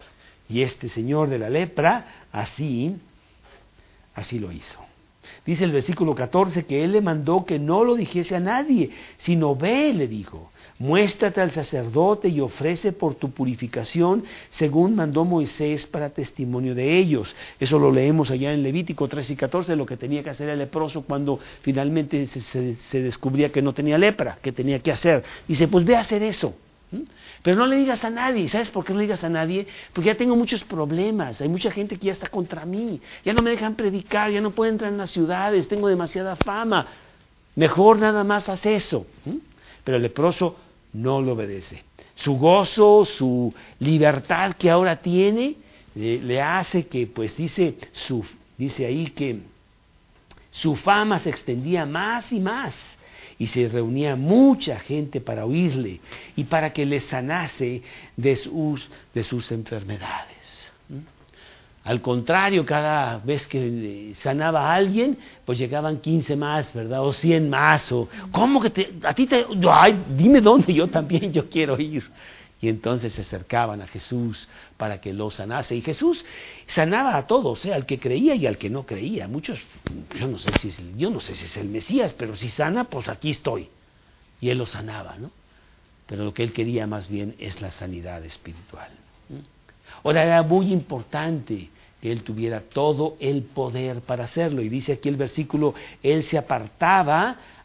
Y este señor de la lepra, así, así lo hizo. Dice el versículo catorce que él le mandó que no lo dijese a nadie, sino ve, le dijo, muéstrate al sacerdote y ofrece por tu purificación, según mandó Moisés para testimonio de ellos. Eso lo leemos allá en Levítico tres y catorce, lo que tenía que hacer el leproso cuando finalmente se, se, se descubría que no tenía lepra, que tenía que hacer. Dice, pues ve a hacer eso. ¿Mm? Pero no le digas a nadie. ¿Sabes por qué no le digas a nadie? Porque ya tengo muchos problemas, hay mucha gente que ya está contra mí, ya no me dejan predicar, ya no puedo entrar en las ciudades, tengo demasiada fama. Mejor nada más haz eso. ¿Mm? Pero el leproso no lo obedece. Su gozo, su libertad que ahora tiene, eh, le hace que, pues dice, su, dice ahí que su fama se extendía más y más. Y se reunía mucha gente para oírle y para que le sanase de sus, de sus enfermedades. ¿Mm? Al contrario, cada vez que sanaba a alguien, pues llegaban quince más, ¿verdad? O cien más. O, ¿cómo que te, a ti te...? Ay, dime dónde, yo también, yo quiero ir. Y entonces se acercaban a Jesús para que lo sanase. Y Jesús sanaba a todos, ¿eh? Al que creía y al que no creía. Muchos, yo no sé si es el, yo no sé si es el Mesías, pero si sana, pues aquí estoy. Y Él lo sanaba, ¿no? Pero lo que Él quería más bien es la sanidad espiritual. Ahora era muy importante que Él tuviera todo el poder para hacerlo. Y dice aquí el versículo, Él se apartaba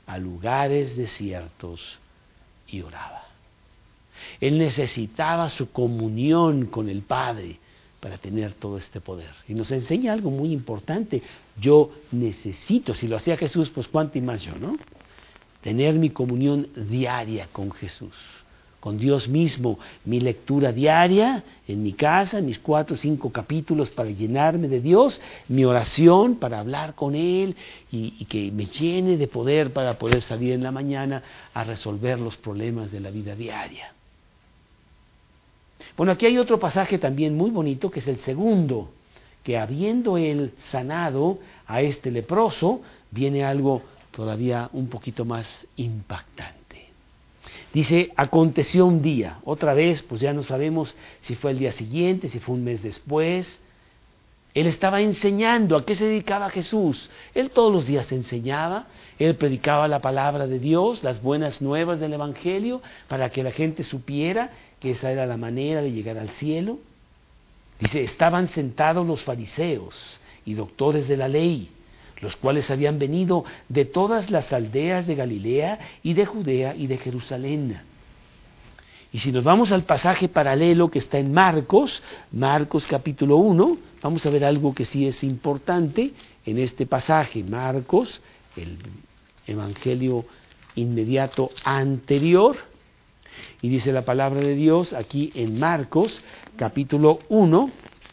a lugares desiertos y oraba. Él necesitaba su comunión con el Padre para tener todo este poder. Y nos enseña algo muy importante. Yo necesito, si lo hacía Jesús, pues cuánto y más yo, ¿no? Tener mi comunión diaria con Jesús, con Dios mismo, mi lectura diaria en mi casa, mis cuatro o cinco capítulos para llenarme de Dios, mi oración para hablar con Él y, y que me llene de poder para poder salir en la mañana a resolver los problemas de la vida diaria. Bueno, aquí hay otro pasaje también muy bonito, que es el segundo, que habiendo Él sanado a este leproso, viene algo todavía un poquito más impactante. Dice, aconteció un día, otra vez, pues ya no sabemos si fue el día siguiente, si fue un mes después. Él estaba enseñando. ¿A qué se dedicaba Jesús? Él todos los días enseñaba, Él predicaba la palabra de Dios, las buenas nuevas del Evangelio, para que la gente supiera que esa era la manera de llegar al cielo. Dice, estaban sentados los fariseos y doctores de la ley, los cuales habían venido de todas las aldeas de Galilea y de Judea y de Jerusalén. Y si nos vamos al pasaje paralelo que está en Marcos, Marcos capítulo uno, vamos a ver algo que sí es importante en este pasaje. Marcos, el evangelio inmediato anterior, y dice la palabra de Dios aquí en Marcos capítulo uno,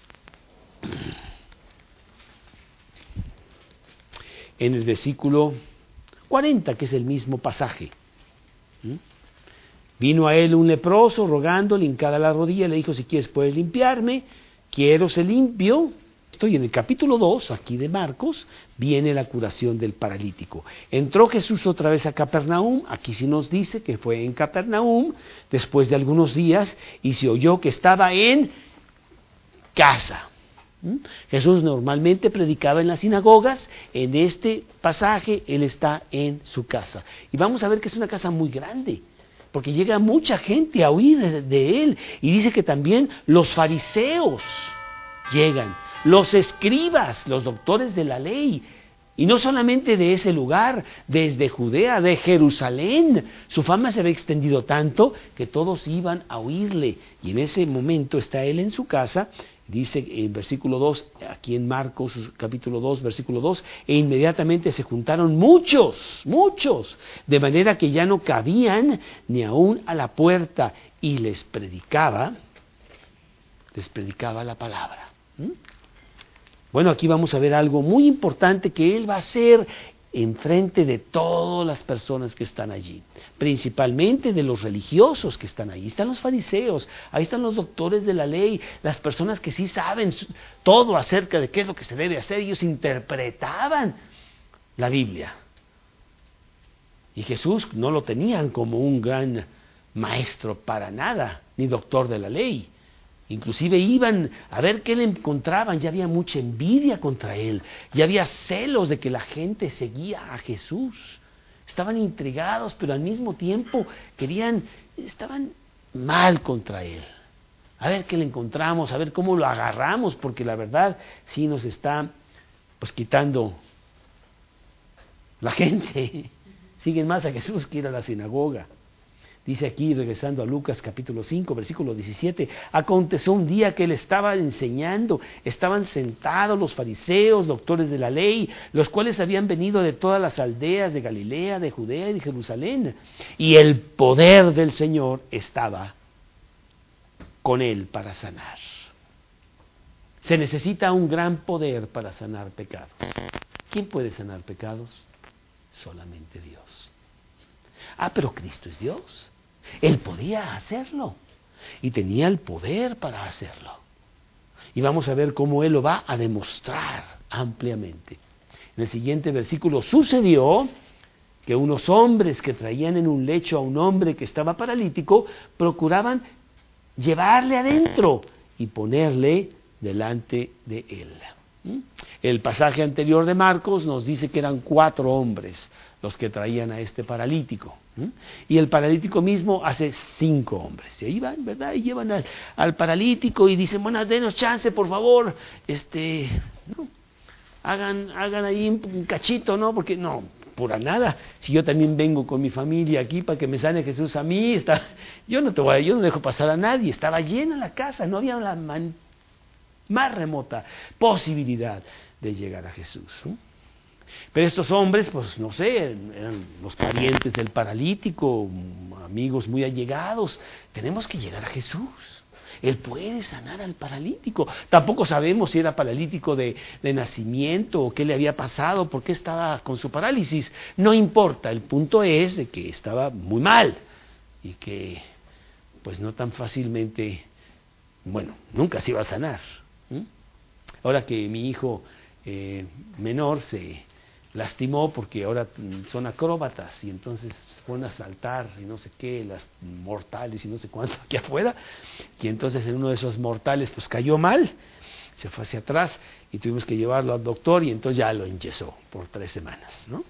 en el versículo cuarenta, que es el mismo pasaje. ¿Mm? Vino a él un leproso rogándole, hincada la rodilla, le dijo, si quieres puedes limpiarme. Quiero ser limpio. Estoy en el capítulo dos, aquí de Marcos, viene la curación del paralítico. Entró Jesús otra vez a Capernaum, aquí sí nos dice que fue en Capernaum, después de algunos días, y se oyó que estaba en casa. ¿Mm? Jesús normalmente predicaba en las sinagogas, en este pasaje Él está en su casa. Y vamos a ver que es una casa muy grande, porque llega mucha gente a oír de, de Él, y dice que también los fariseos llegan, los escribas, los doctores de la ley, y no solamente de ese lugar, desde Judea, de Jerusalén. Su fama se había extendido tanto que todos iban a oírle, y en ese momento está Él en su casa. Dice en versículo dos, aquí en Marcos capítulo dos, versículo dos, e inmediatamente se juntaron muchos, muchos, de manera que ya no cabían ni aún a la puerta, y les predicaba, les predicaba la palabra. ¿Mm? Bueno, aquí vamos a ver algo muy importante que Él va a hacer en frente de todas las personas que están allí, principalmente de los religiosos que están ahí. Están los fariseos, ahí están los doctores de la ley, las personas que sí saben todo acerca de qué es lo que se debe hacer. Ellos interpretaban la Biblia. Y Jesús no lo tenían como un gran maestro para nada, ni doctor de la ley. Inclusive iban a ver qué le encontraban, ya había mucha envidia contra Él, ya había celos de que la gente seguía a Jesús. Estaban intrigados, pero al mismo tiempo querían, estaban mal contra Él. A ver qué le encontramos, a ver cómo lo agarramos, porque la verdad sí nos está pues quitando la gente. Siguen más a Jesús que ir a la sinagoga. Dice aquí, regresando a Lucas capítulo cinco, versículo diecisiete, aconteció un día que Él estaba enseñando, estaban sentados los fariseos, doctores de la ley, los cuales habían venido de todas las aldeas de Galilea, de Judea y de Jerusalén, y el poder del Señor estaba con Él para sanar. Se necesita un gran poder para sanar pecados. ¿Quién puede sanar pecados? Solamente Dios. Ah, pero Cristo es Dios. Él podía hacerlo y tenía el poder para hacerlo. Y vamos a ver cómo Él lo va a demostrar ampliamente. En el siguiente versículo, sucedió que unos hombres que traían en un lecho a un hombre que estaba paralítico, procuraban llevarle adentro y ponerle delante de Él. ¿Mm? El pasaje anterior de Marcos nos dice que eran cuatro hombres los que traían a este paralítico. ¿Mm? Y el paralítico mismo hace cinco hombres. Y ahí van, ¿verdad? Y llevan al, al paralítico y dicen, bueno, denos chance, por favor, este, ¿no? hagan, hagan ahí un cachito, ¿no? Porque no, pura nada. Si yo también vengo con mi familia aquí para que me sane Jesús a mí, está, yo no te voy a, yo no dejo pasar a nadie. Estaba llena la casa, no había la man, más remota posibilidad de llegar a Jesús, ¿no? Pero estos hombres, pues no sé, eran los parientes del paralítico, amigos muy allegados. Tenemos que llegar a Jesús. Él puede sanar al paralítico. Tampoco sabemos si era paralítico de, de nacimiento o qué le había pasado, por qué estaba con su parálisis. No importa, el punto es de que estaba muy mal y que pues no tan fácilmente, bueno, nunca se iba a sanar. ¿Mm? Ahora que mi hijo eh, menor se lastimó porque ahora son acróbatas y entonces se ponen a saltar y no sé qué, las mortales y no sé cuánto aquí afuera, y entonces en uno de esos mortales pues cayó mal, se fue hacia atrás y tuvimos que llevarlo al doctor y entonces ya lo enyesó por tres semanas, ¿no?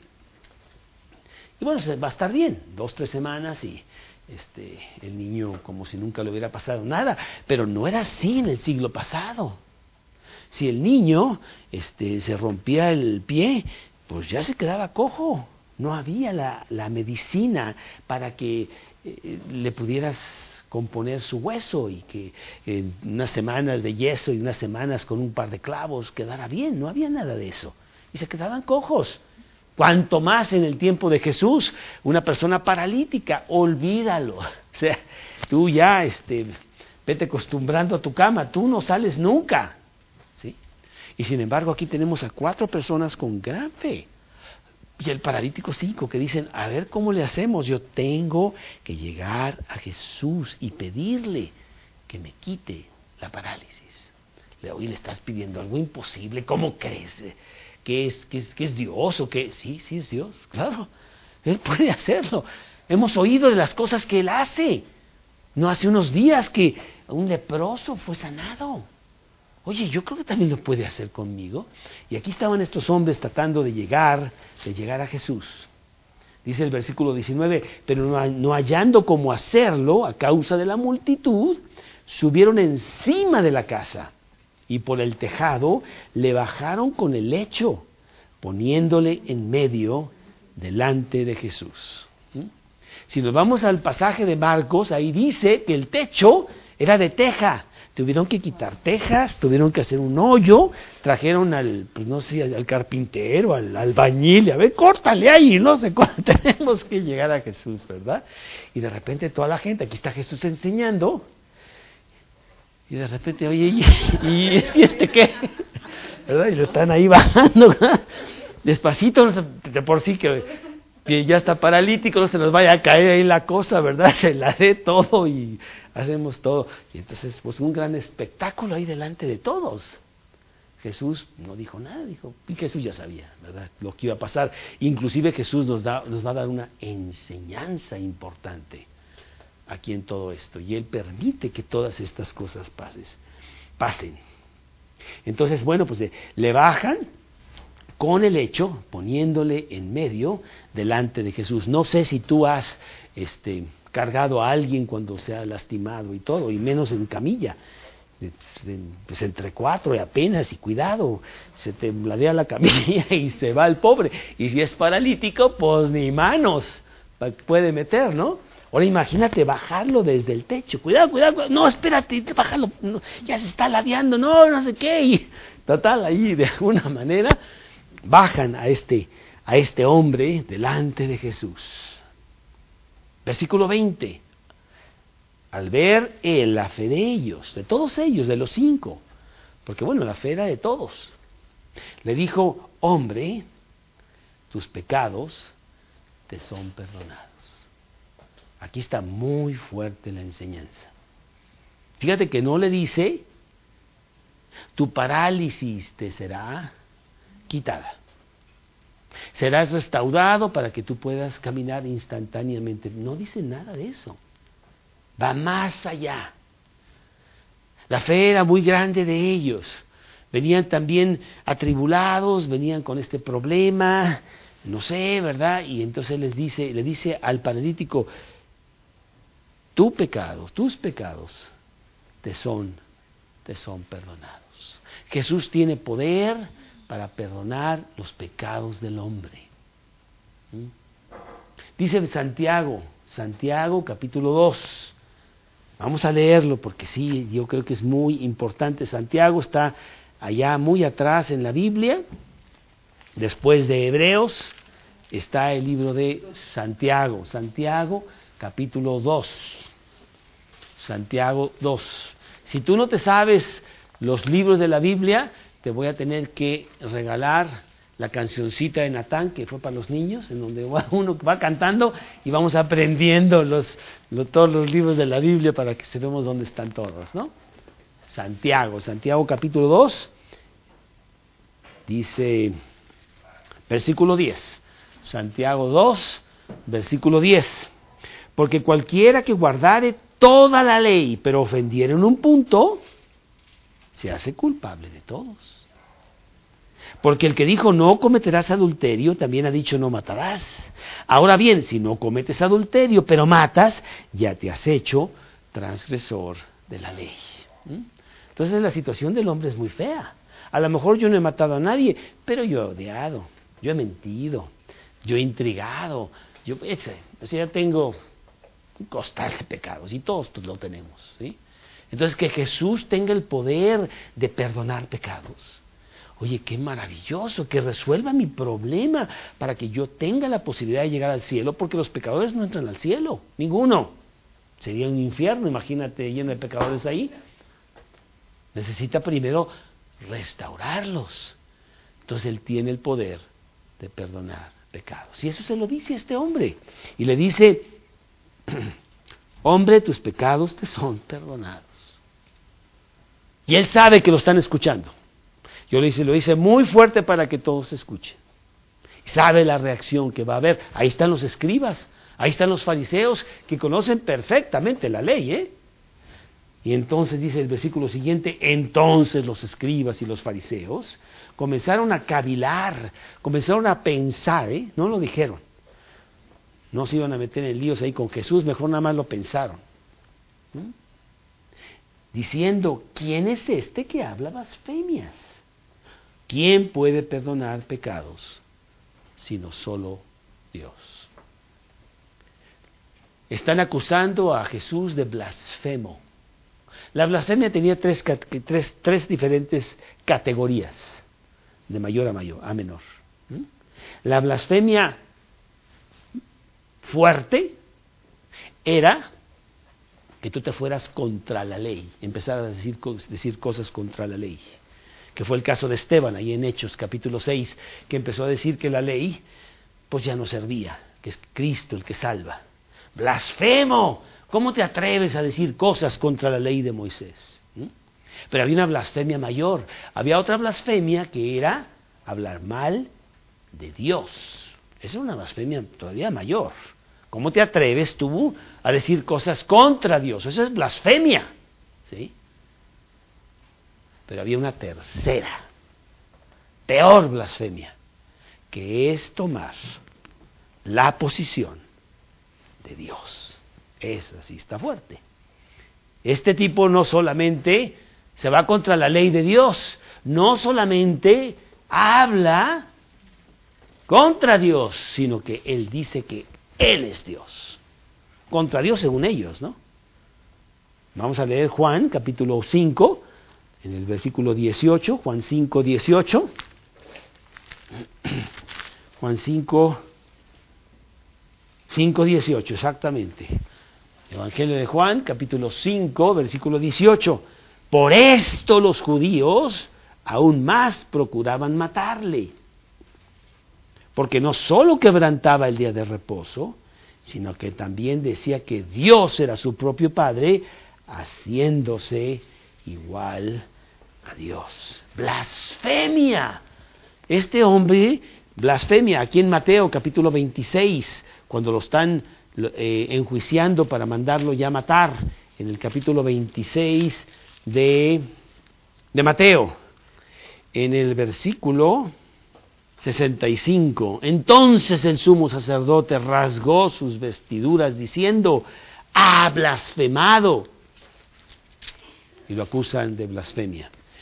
Y bueno, va a estar bien, dos, tres semanas y este, el niño como si nunca le hubiera pasado nada, pero no era así en el siglo pasado. Si el niño este, se rompía el pie, pues ya se quedaba cojo. No había la, la medicina para que eh, le pudieras componer su hueso y que en unas semanas de yeso y unas semanas con un par de clavos quedara bien. No había nada de eso. Y se quedaban cojos. Cuanto más en el tiempo de Jesús, una persona paralítica, olvídalo. O sea, tú ya este, vete acostumbrando a tu cama, tú no sales nunca. ¿Sí? Y sin embargo aquí tenemos a cuatro personas con gran fe y el paralítico cinco que dicen, a ver cómo le hacemos, yo tengo que llegar a Jesús y pedirle que me quite la parálisis. Hoy le estás pidiendo algo imposible, ¿cómo crees? ¿Que es, que es, que es Dios o qué? Sí, sí es Dios, claro, Él puede hacerlo. Hemos oído de las cosas que Él hace. No hace unos días que un leproso fue sanado. Oye, yo creo que también lo puede hacer conmigo. Y aquí estaban estos hombres tratando de llegar, de llegar a Jesús. Dice el versículo diecinueve, pero no, no hallando cómo hacerlo a causa de la multitud, subieron encima de la casa y por el tejado le bajaron con el lecho, poniéndole en medio delante de Jesús. ¿Mm? Si nos vamos al pasaje de Marcos, ahí dice que el techo era de teja. Tuvieron que quitar tejas, tuvieron que hacer un hoyo, trajeron al, pues no sé, al carpintero, al albañil, a ver, córtale ahí, no sé cuándo, tenemos que llegar a Jesús, ¿verdad? Y de repente toda la gente, aquí está Jesús enseñando, y de repente, oye, ¿y, y, y este qué? ¿Verdad? Y lo están ahí bajando, ¿verdad? Despacito, de por sí que... que ya está paralítico, no se nos vaya a caer ahí la cosa, ¿verdad? Se la dé todo y hacemos todo. Y entonces, pues un gran espectáculo ahí delante de todos. Jesús no dijo nada, dijo, y Jesús ya sabía, ¿verdad?, lo que iba a pasar. Inclusive Jesús nos, da, nos va a dar una enseñanza importante aquí en todo esto. Y Él permite que todas estas cosas pases, pasen. Entonces, bueno, pues le bajan con el hecho, poniéndole en medio delante de Jesús. No sé si tú has este, cargado a alguien cuando se ha lastimado y todo, y menos en camilla. Pues entre cuatro y apenas, y cuidado, se te bladea la camilla y se va el pobre. Y si es paralítico, pues ni manos puede meter, ¿no? Ahora imagínate bajarlo desde el techo. Cuidado, cuidado, no, espérate, bájalo, no, ya se está ladeando, no, no sé qué. Y total, ahí de alguna manera bajan a este, a este hombre delante de Jesús. Versículo veinte. Al ver él la fe de ellos, de todos ellos, de los cinco, porque bueno, la fe era de todos, le dijo, hombre, tus pecados te son perdonados. Aquí está muy fuerte la enseñanza. Fíjate que no le dice, tu parálisis te será quitada. Serás restaurado para que tú puedas caminar instantáneamente. No dice nada de eso. Va más allá. La fe era muy grande de ellos. Venían también atribulados, venían con este problema, no sé, ¿verdad? Y entonces les dice, le dice al paralítico, tu pecado, tus pecados te son, te son perdonados. Jesús tiene poder para perdonar los pecados del hombre. ¿Mm? Dice Santiago, Santiago capítulo dos. Vamos a leerlo porque sí, yo creo que es muy importante. Santiago está allá muy atrás en la Biblia. Después de Hebreos está el libro de Santiago. Santiago capítulo dos. Santiago dos. Si tú no te sabes los libros de la Biblia, te voy a tener que regalar la cancioncita de Natán, que fue para los niños, en donde uno va cantando y vamos aprendiendo los, los, todos los libros de la Biblia para que sepamos dónde están todos, ¿no? Santiago, Santiago capítulo dos, dice, versículo diez. Santiago dos, versículo diez. Porque cualquiera que guardare toda la ley, pero ofendiera en un punto, se hace culpable de todos. Porque el que dijo no cometerás adulterio, también ha dicho no matarás. Ahora bien, si no cometes adulterio, pero matas, ya te has hecho transgresor de la ley. ¿Mm? Entonces la situación del hombre es muy fea. A lo mejor yo no he matado a nadie, pero yo he odiado, yo he mentido, yo he intrigado, yo o sea, tengo un costal de pecados y todos lo tenemos, ¿sí? Entonces que Jesús tenga el poder de perdonar pecados. Oye, qué maravilloso, que resuelva mi problema para que yo tenga la posibilidad de llegar al cielo, porque los pecadores no entran al cielo, ninguno. Sería un infierno, imagínate lleno de pecadores ahí. Necesita primero restaurarlos. Entonces Él tiene el poder de perdonar pecados. Y eso se lo dice a este hombre. Y le dice, hombre, tus pecados te son perdonados. Y Él sabe que lo están escuchando. Yo le dice, lo dice muy fuerte para que todos escuchen. Y sabe la reacción que va a haber. Ahí están los escribas, ahí están los fariseos que conocen perfectamente la ley, ¿eh? Y entonces dice el versículo siguiente, entonces los escribas y los fariseos comenzaron a cavilar, comenzaron a pensar, ¿eh? No lo dijeron. No se iban a meter en líos ahí con Jesús, mejor nada más lo pensaron. ¿Mm? Diciendo, ¿quién es este que habla blasfemias? ¿Quién puede perdonar pecados sino solo Dios? Están acusando a Jesús de blasfemo. La blasfemia tenía tres, tres, tres diferentes categorías, de mayor a mayor, a menor. ¿Mm? La blasfemia fuerte era que tú te fueras contra la ley, empezar a decir, decir cosas contra la ley. Que fue el caso de Esteban, ahí en Hechos capítulo seis, que empezó a decir que la ley pues ya no servía, que es Cristo el que salva. ¡Blasfemo! ¿Cómo te atreves a decir cosas contra la ley de Moisés? ¿Mm? Pero había una blasfemia mayor, había otra blasfemia que era hablar mal de Dios. Esa era una blasfemia todavía mayor. ¿Cómo te atreves tú a decir cosas contra Dios? Eso es blasfemia, ¿sí? Pero había una tercera, peor blasfemia, que es tomar la posición de Dios. Esa sí está fuerte. Este tipo no solamente se va contra la ley de Dios, no solamente habla contra Dios, sino que él dice que Él es Dios. Contra Dios según ellos, ¿no? Vamos a leer Juan capítulo cinco, en el versículo dieciocho, Juan cinco, dieciocho. Juan cinco, cinco, dieciocho, exactamente. Evangelio de Juan, capítulo cinco, versículo dieciocho. Por esto los judíos aún más procuraban matarle, porque no solo quebrantaba el día de reposo, sino que también decía que Dios era su propio Padre, haciéndose igual a Dios. Blasfemia. Este hombre blasfemia. Aquí en Mateo capítulo veintiséis, cuando lo están eh, enjuiciando para mandarlo ya matar, en el capítulo veintiséis de, de Mateo, en el versículo sesenta y cinco, entonces el sumo sacerdote rasgó sus vestiduras diciendo, ha blasfemado, y lo acusan de blasfemia.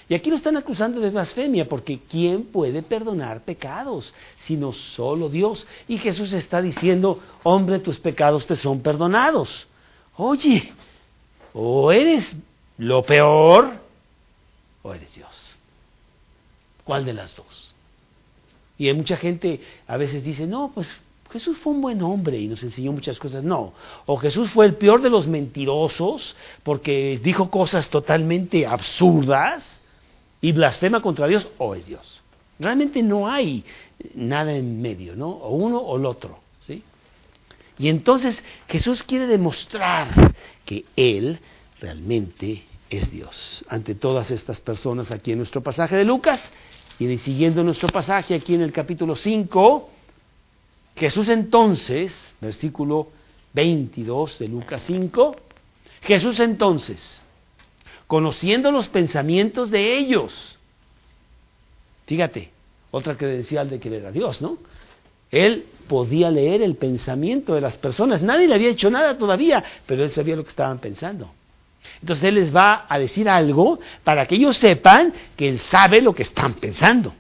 Y aquí lo están acusando de blasfemia, porque ¿quién puede perdonar pecados sino solo Dios? Y Jesús está diciendo, hombre, tus pecados te son perdonados. Oye, o eres lo peor o eres Dios. ¿Cuál de las dos? Y hay mucha gente a veces dice, no, pues Jesús fue un buen hombre y nos enseñó muchas cosas. No, o Jesús fue el peor de los mentirosos porque dijo cosas totalmente absurdas y blasfema contra Dios, o es Dios. Realmente no hay nada en medio, ¿no? O uno o el otro, ¿sí? Y entonces Jesús quiere demostrar que Él realmente es Dios ante todas estas personas aquí en nuestro pasaje de Lucas. Y siguiendo nuestro pasaje aquí en el capítulo cinco, Jesús entonces, versículo veintidós de Lucas cinco, Jesús entonces, conociendo los pensamientos de ellos, fíjate, otra credencial de que era Dios, ¿no? Él podía leer el pensamiento de las personas, nadie le había hecho nada todavía, pero él sabía lo que estaban pensando. Entonces Él les va a decir algo para que ellos sepan que Él sabe lo que están pensando.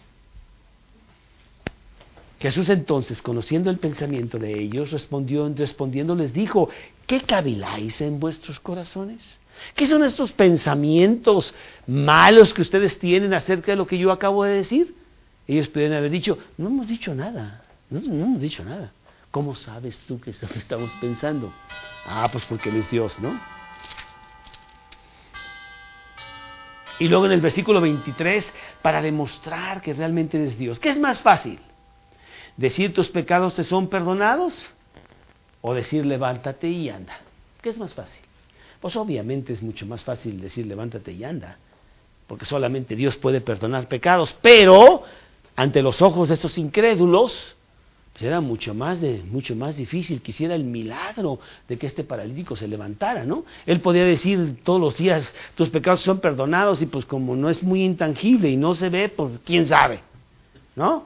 Jesús entonces, conociendo el pensamiento de ellos, respondió, respondiendo les dijo, ¿qué caviláis en vuestros corazones? ¿Qué son estos pensamientos malos que ustedes tienen acerca de lo que yo acabo de decir? Ellos pueden haber dicho, no hemos dicho nada, no, no hemos dicho nada. ¿Cómo sabes tú que estamos pensando? Ah, pues porque Él es Dios, ¿no? Y luego en el versículo veintitrés, para demostrar que realmente es Dios. ¿Qué es más fácil? ¿Decir tus pecados te son perdonados? ¿O decir levántate y anda? ¿Qué es más fácil? Pues obviamente es mucho más fácil decir levántate y anda, porque solamente Dios puede perdonar pecados, pero ante los ojos de estos incrédulos, pues era mucho más, de, mucho más difícil que hiciera el milagro de que este paralítico se levantara, ¿no? Él podía decir todos los días, tus pecados son perdonados, y pues como no es muy intangible y no se ve, pues quién sabe, ¿no?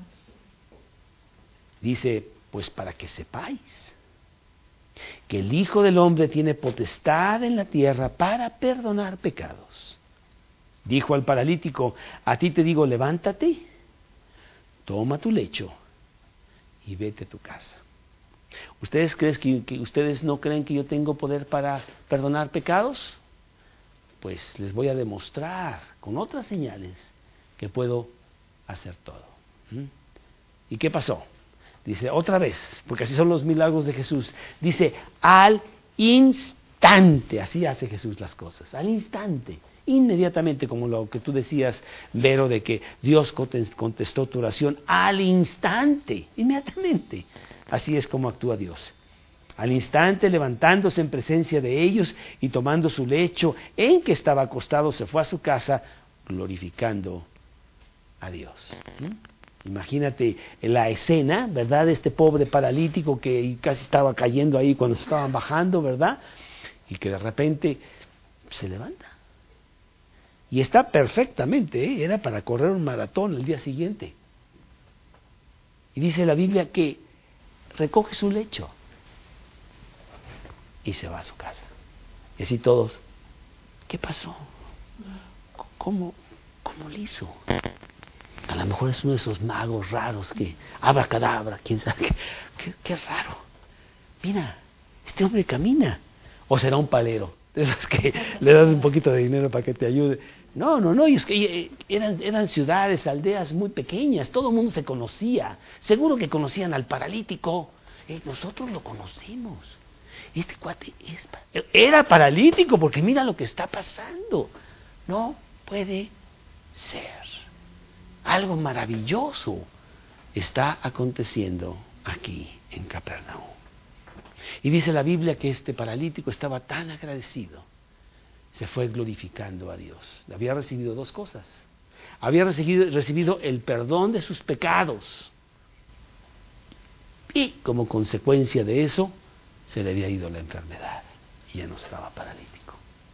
Dice, pues para que sepáis que el Hijo del Hombre tiene potestad en la tierra para perdonar pecados. Dijo al paralítico, a ti te digo, levántate, toma tu lecho y vete a tu casa. ¿Ustedes creen que, que ustedes no creen que yo tengo poder para perdonar pecados? Pues les voy a demostrar con otras señales que puedo hacer todo. ¿Mm? ¿Y qué pasó? Dice otra vez, porque así son los milagros de Jesús. Dice, al instante, así hace Jesús las cosas, al instante, inmediatamente, como lo que tú decías, Vero, de que Dios contestó tu oración, al instante, inmediatamente. Así es como actúa Dios. Al instante, levantándose en presencia de ellos y tomando su lecho en que estaba acostado, se fue a su casa glorificando a Dios. ¿Mm? Imagínate la escena, ¿verdad? De este pobre paralítico que casi estaba cayendo ahí cuando se estaban bajando, ¿verdad? Y que de repente se levanta. Y está perfectamente, ¿eh? Era para correr un maratón el día siguiente. Y dice la Biblia que recoge su lecho y se va a su casa. Y así todos, ¿qué pasó? ¿Cómo, cómo lo hizo? A lo mejor es uno de esos magos raros que abracadabra, quién sabe, qué, qué, qué raro. Mira, este hombre camina. O será un palero, de esos que le das un poquito de dinero para que te ayude. No, no, no, y es que eran, eran ciudades, aldeas muy pequeñas, todo el mundo se conocía. Seguro que conocían al paralítico. Eh, nosotros lo conocemos. Este cuate es, era paralítico porque mira lo que está pasando. No puede ser. Algo maravilloso está aconteciendo aquí en Capernaum. Y dice la Biblia que este paralítico estaba tan agradecido, se fue glorificando a Dios. Había recibido dos cosas. Había recibido, recibido el perdón de sus pecados. Y como consecuencia de eso, se le había ido la enfermedad. Y ya no estaba paralítico.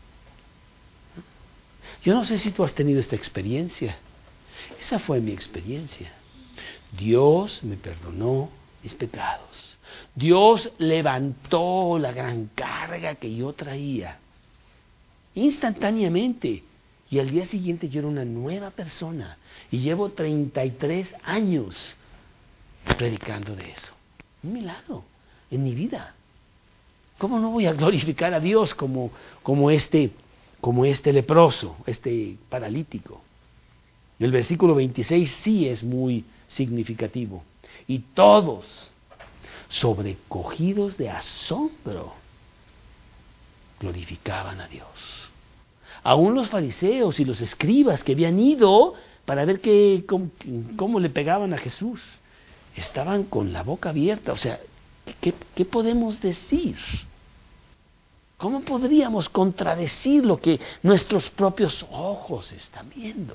Yo no sé si tú has tenido esta experiencia. Esa fue mi experiencia. Dios me perdonó mis pecados. Dios levantó la gran carga que yo traía instantáneamente. Y al día siguiente yo era una nueva persona. Y llevo treinta y tres años predicando de eso. Un milagro en mi vida. ¿Cómo no voy a glorificar a Dios como, como, este, como este leproso, este paralítico? El versículo veintiséis sí es muy significativo. Y todos, sobrecogidos de asombro, glorificaban a Dios. Aún los fariseos y los escribas que habían ido para ver qué, cómo, cómo le pegaban a Jesús, estaban con la boca abierta. O sea, ¿qué, qué podemos decir? ¿Cómo podríamos contradecir lo que nuestros propios ojos están viendo?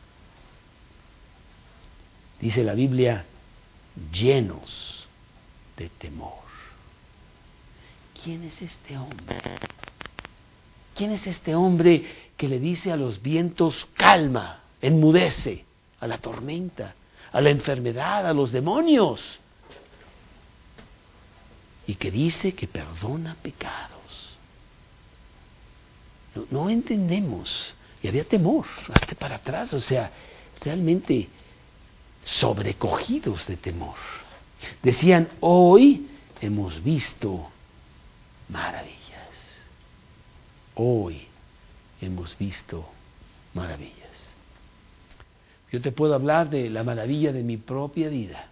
Dice la Biblia, llenos de temor. ¿Quién es este hombre? ¿Quién es este hombre que le dice a los vientos, calma, enmudece, a la tormenta, a la enfermedad, a los demonios? Y que dice que perdona pecados. No, no entendemos. Y había temor, hasta para atrás, o sea, realmente sobrecogidos de temor. Decían, hoy hemos visto maravillas. Hoy hemos visto maravillas. Yo te puedo hablar de la maravilla de mi propia vida.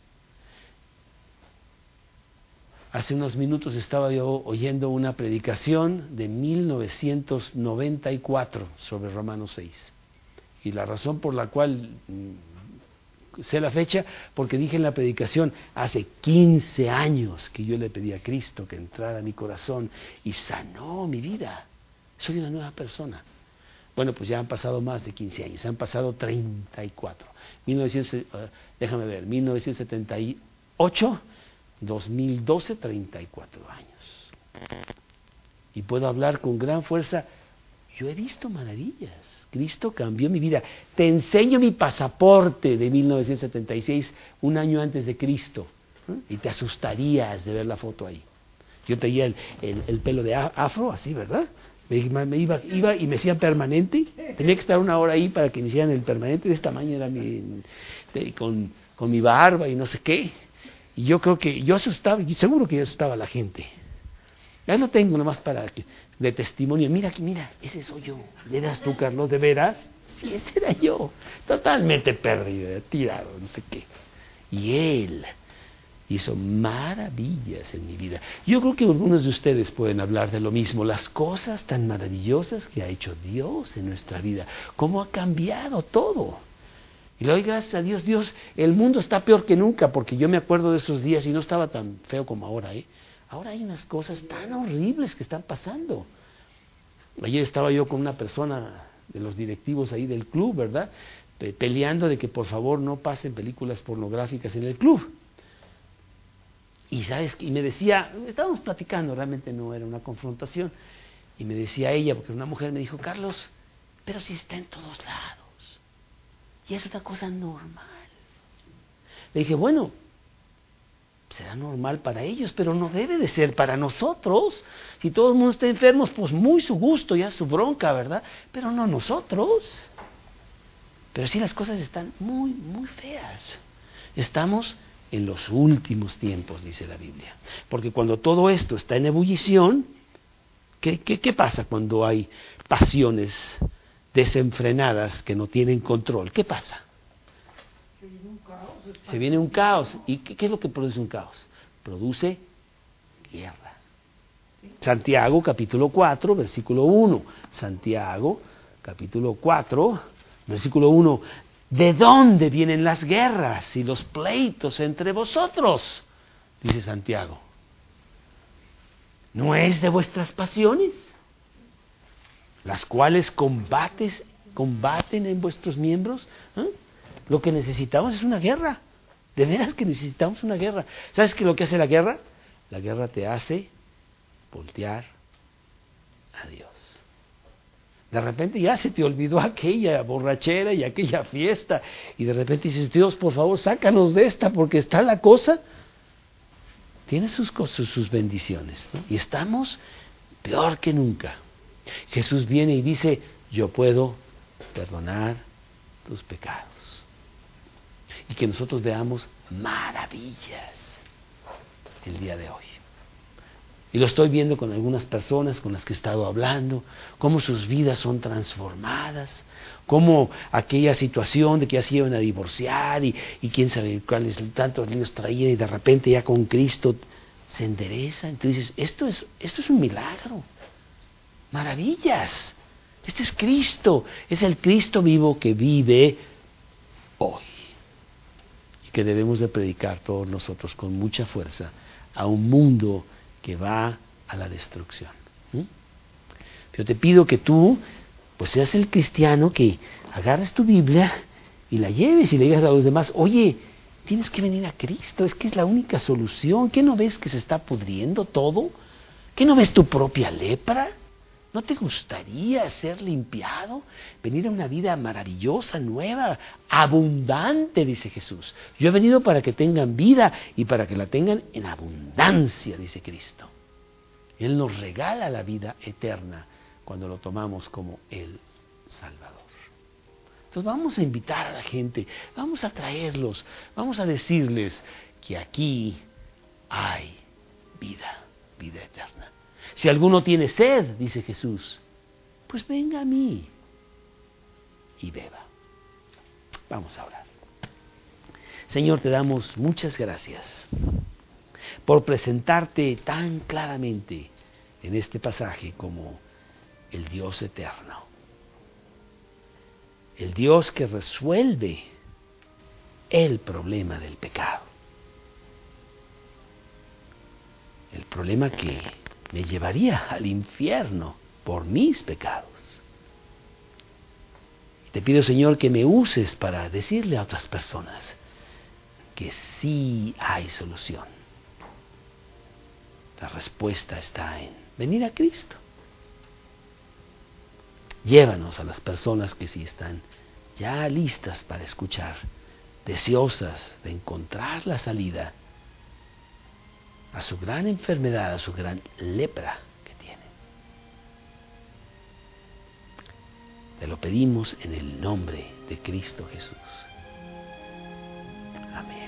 Hace unos minutos estaba yo oyendo una predicación de mil novecientos noventa y cuatro sobre Romanos seis. Y la razón por la cual sé la fecha, porque dije en la predicación, hace quince años que yo le pedí a Cristo que entrara a mi corazón y sanó mi vida. Soy una nueva persona. Bueno, pues ya han pasado más de quince años, han pasado treinta y cuatro. mil novecientos, uh, déjame ver, mil novecientos setenta y ocho, dos mil doce, treinta y cuatro años. Y puedo hablar con gran fuerza, yo he visto maravillas. Cristo cambió mi vida. Te enseño mi pasaporte de mil novecientos setenta y seis, un año antes de Cristo. ¿eh? Y te asustarías de ver la foto ahí. Yo tenía el, el, el pelo de afro, así, ¿verdad? Me, me iba, iba y me hacían permanente. Tenía que estar una hora ahí para que me hicieran el permanente. De esta tamaño era mi, de, con, con mi barba y no sé qué. Y yo creo que yo asustaba, y seguro que yo asustaba a la gente. Ya no tengo nomás para que, de testimonio. Mira, mira, ese soy yo. ¿Eras tú, Carlos, de veras? Sí, ese era yo. Totalmente perdido, tirado, no sé qué. Y Él hizo maravillas en mi vida. Yo creo que algunos de ustedes pueden hablar de lo mismo. Las cosas tan maravillosas que ha hecho Dios en nuestra vida. Cómo ha cambiado todo. Y le doy gracias a Dios. Dios, el mundo está peor que nunca, porque yo me acuerdo de esos días y no estaba tan feo como ahora, ¿eh? Ahora hay unas cosas tan horribles que están pasando. Ayer estaba yo con una persona de los directivos ahí del club, ¿verdad? Pe- peleando de que por favor no pasen películas pornográficas en el club. Y sabes, y me decía, estábamos platicando, realmente no era una confrontación, y me decía ella, porque una mujer me dijo, Carlos, pero si está en todos lados, y es una cosa normal. Le dije, bueno, será normal para ellos, pero no debe de ser para nosotros. Si todo el mundo está enfermo, pues muy su gusto, ya su bronca, ¿verdad? Pero no nosotros. Pero sí las cosas están muy, muy feas. Estamos en los últimos tiempos, dice la Biblia. Porque cuando todo esto está en ebullición, ¿qué, qué, qué pasa cuando hay pasiones desenfrenadas que no tienen control? ¿Qué pasa? Se viene un caos. Se viene un caos. ¿Y qué, qué es lo que produce un caos? Produce guerra. Santiago capítulo cuatro, versículo uno. Santiago capítulo cuatro, versículo uno. ¿De dónde vienen las guerras y los pleitos entre vosotros? Dice Santiago. ¿No es de vuestras pasiones, las cuales combates, combaten en vuestros miembros? ¿Eh? Lo que necesitamos es una guerra. De veras que necesitamos una guerra. ¿Sabes qué es lo que hace la guerra? La guerra te hace voltear a Dios. De repente ya se te olvidó aquella borrachera y aquella fiesta. Y de repente dices, Dios, por favor, sácanos de esta porque está la cosa. Tiene sus, sus, sus bendiciones, ¿no? Y estamos peor que nunca. Jesús viene y dice, yo puedo perdonar tus pecados. Y que nosotros veamos maravillas el día de hoy. Y lo estoy viendo con algunas personas con las que he estado hablando, cómo sus vidas son transformadas, cómo aquella situación de que ya se iban a divorciar y, y quién sabe cuáles tantos líos traía y de repente ya con Cristo se endereza. Entonces dices, esto es, esto es un milagro. Maravillas. Este es Cristo, es el Cristo vivo que vive hoy. Y que debemos de predicar todos nosotros con mucha fuerza a un mundo que va a la destrucción. ¿Mm? Yo te pido que tú, pues seas el cristiano que agarres tu Biblia y la lleves y le digas a los demás, oye, tienes que venir a Cristo, es que es la única solución. ¿Qué no ves que se está pudriendo todo? ¿Qué no ves tu propia lepra? ¿No te gustaría ser limpiado? Venir a una vida maravillosa, nueva, abundante, dice Jesús. Yo he venido para que tengan vida y para que la tengan en abundancia, dice Cristo. Él nos regala la vida eterna cuando lo tomamos como el Salvador. Entonces vamos a invitar a la gente, vamos a traerlos, vamos a decirles que aquí hay vida, vida eterna. Si alguno tiene sed, dice Jesús, pues venga a mí y beba. Vamos a orar. Señor, te damos muchas gracias por presentarte tan claramente en este pasaje como el Dios eterno. El Dios que resuelve el problema del pecado. El problema que me llevaría al infierno por mis pecados. Y te pido, Señor, que me uses para decirle a otras personas que sí hay solución. La respuesta está en venir a Cristo. Llévanos a las personas que sí están ya listas para escuchar, deseosas de encontrar la salida a su gran enfermedad, a su gran lepra que tiene. Te lo pedimos en el nombre de Cristo Jesús. Amén.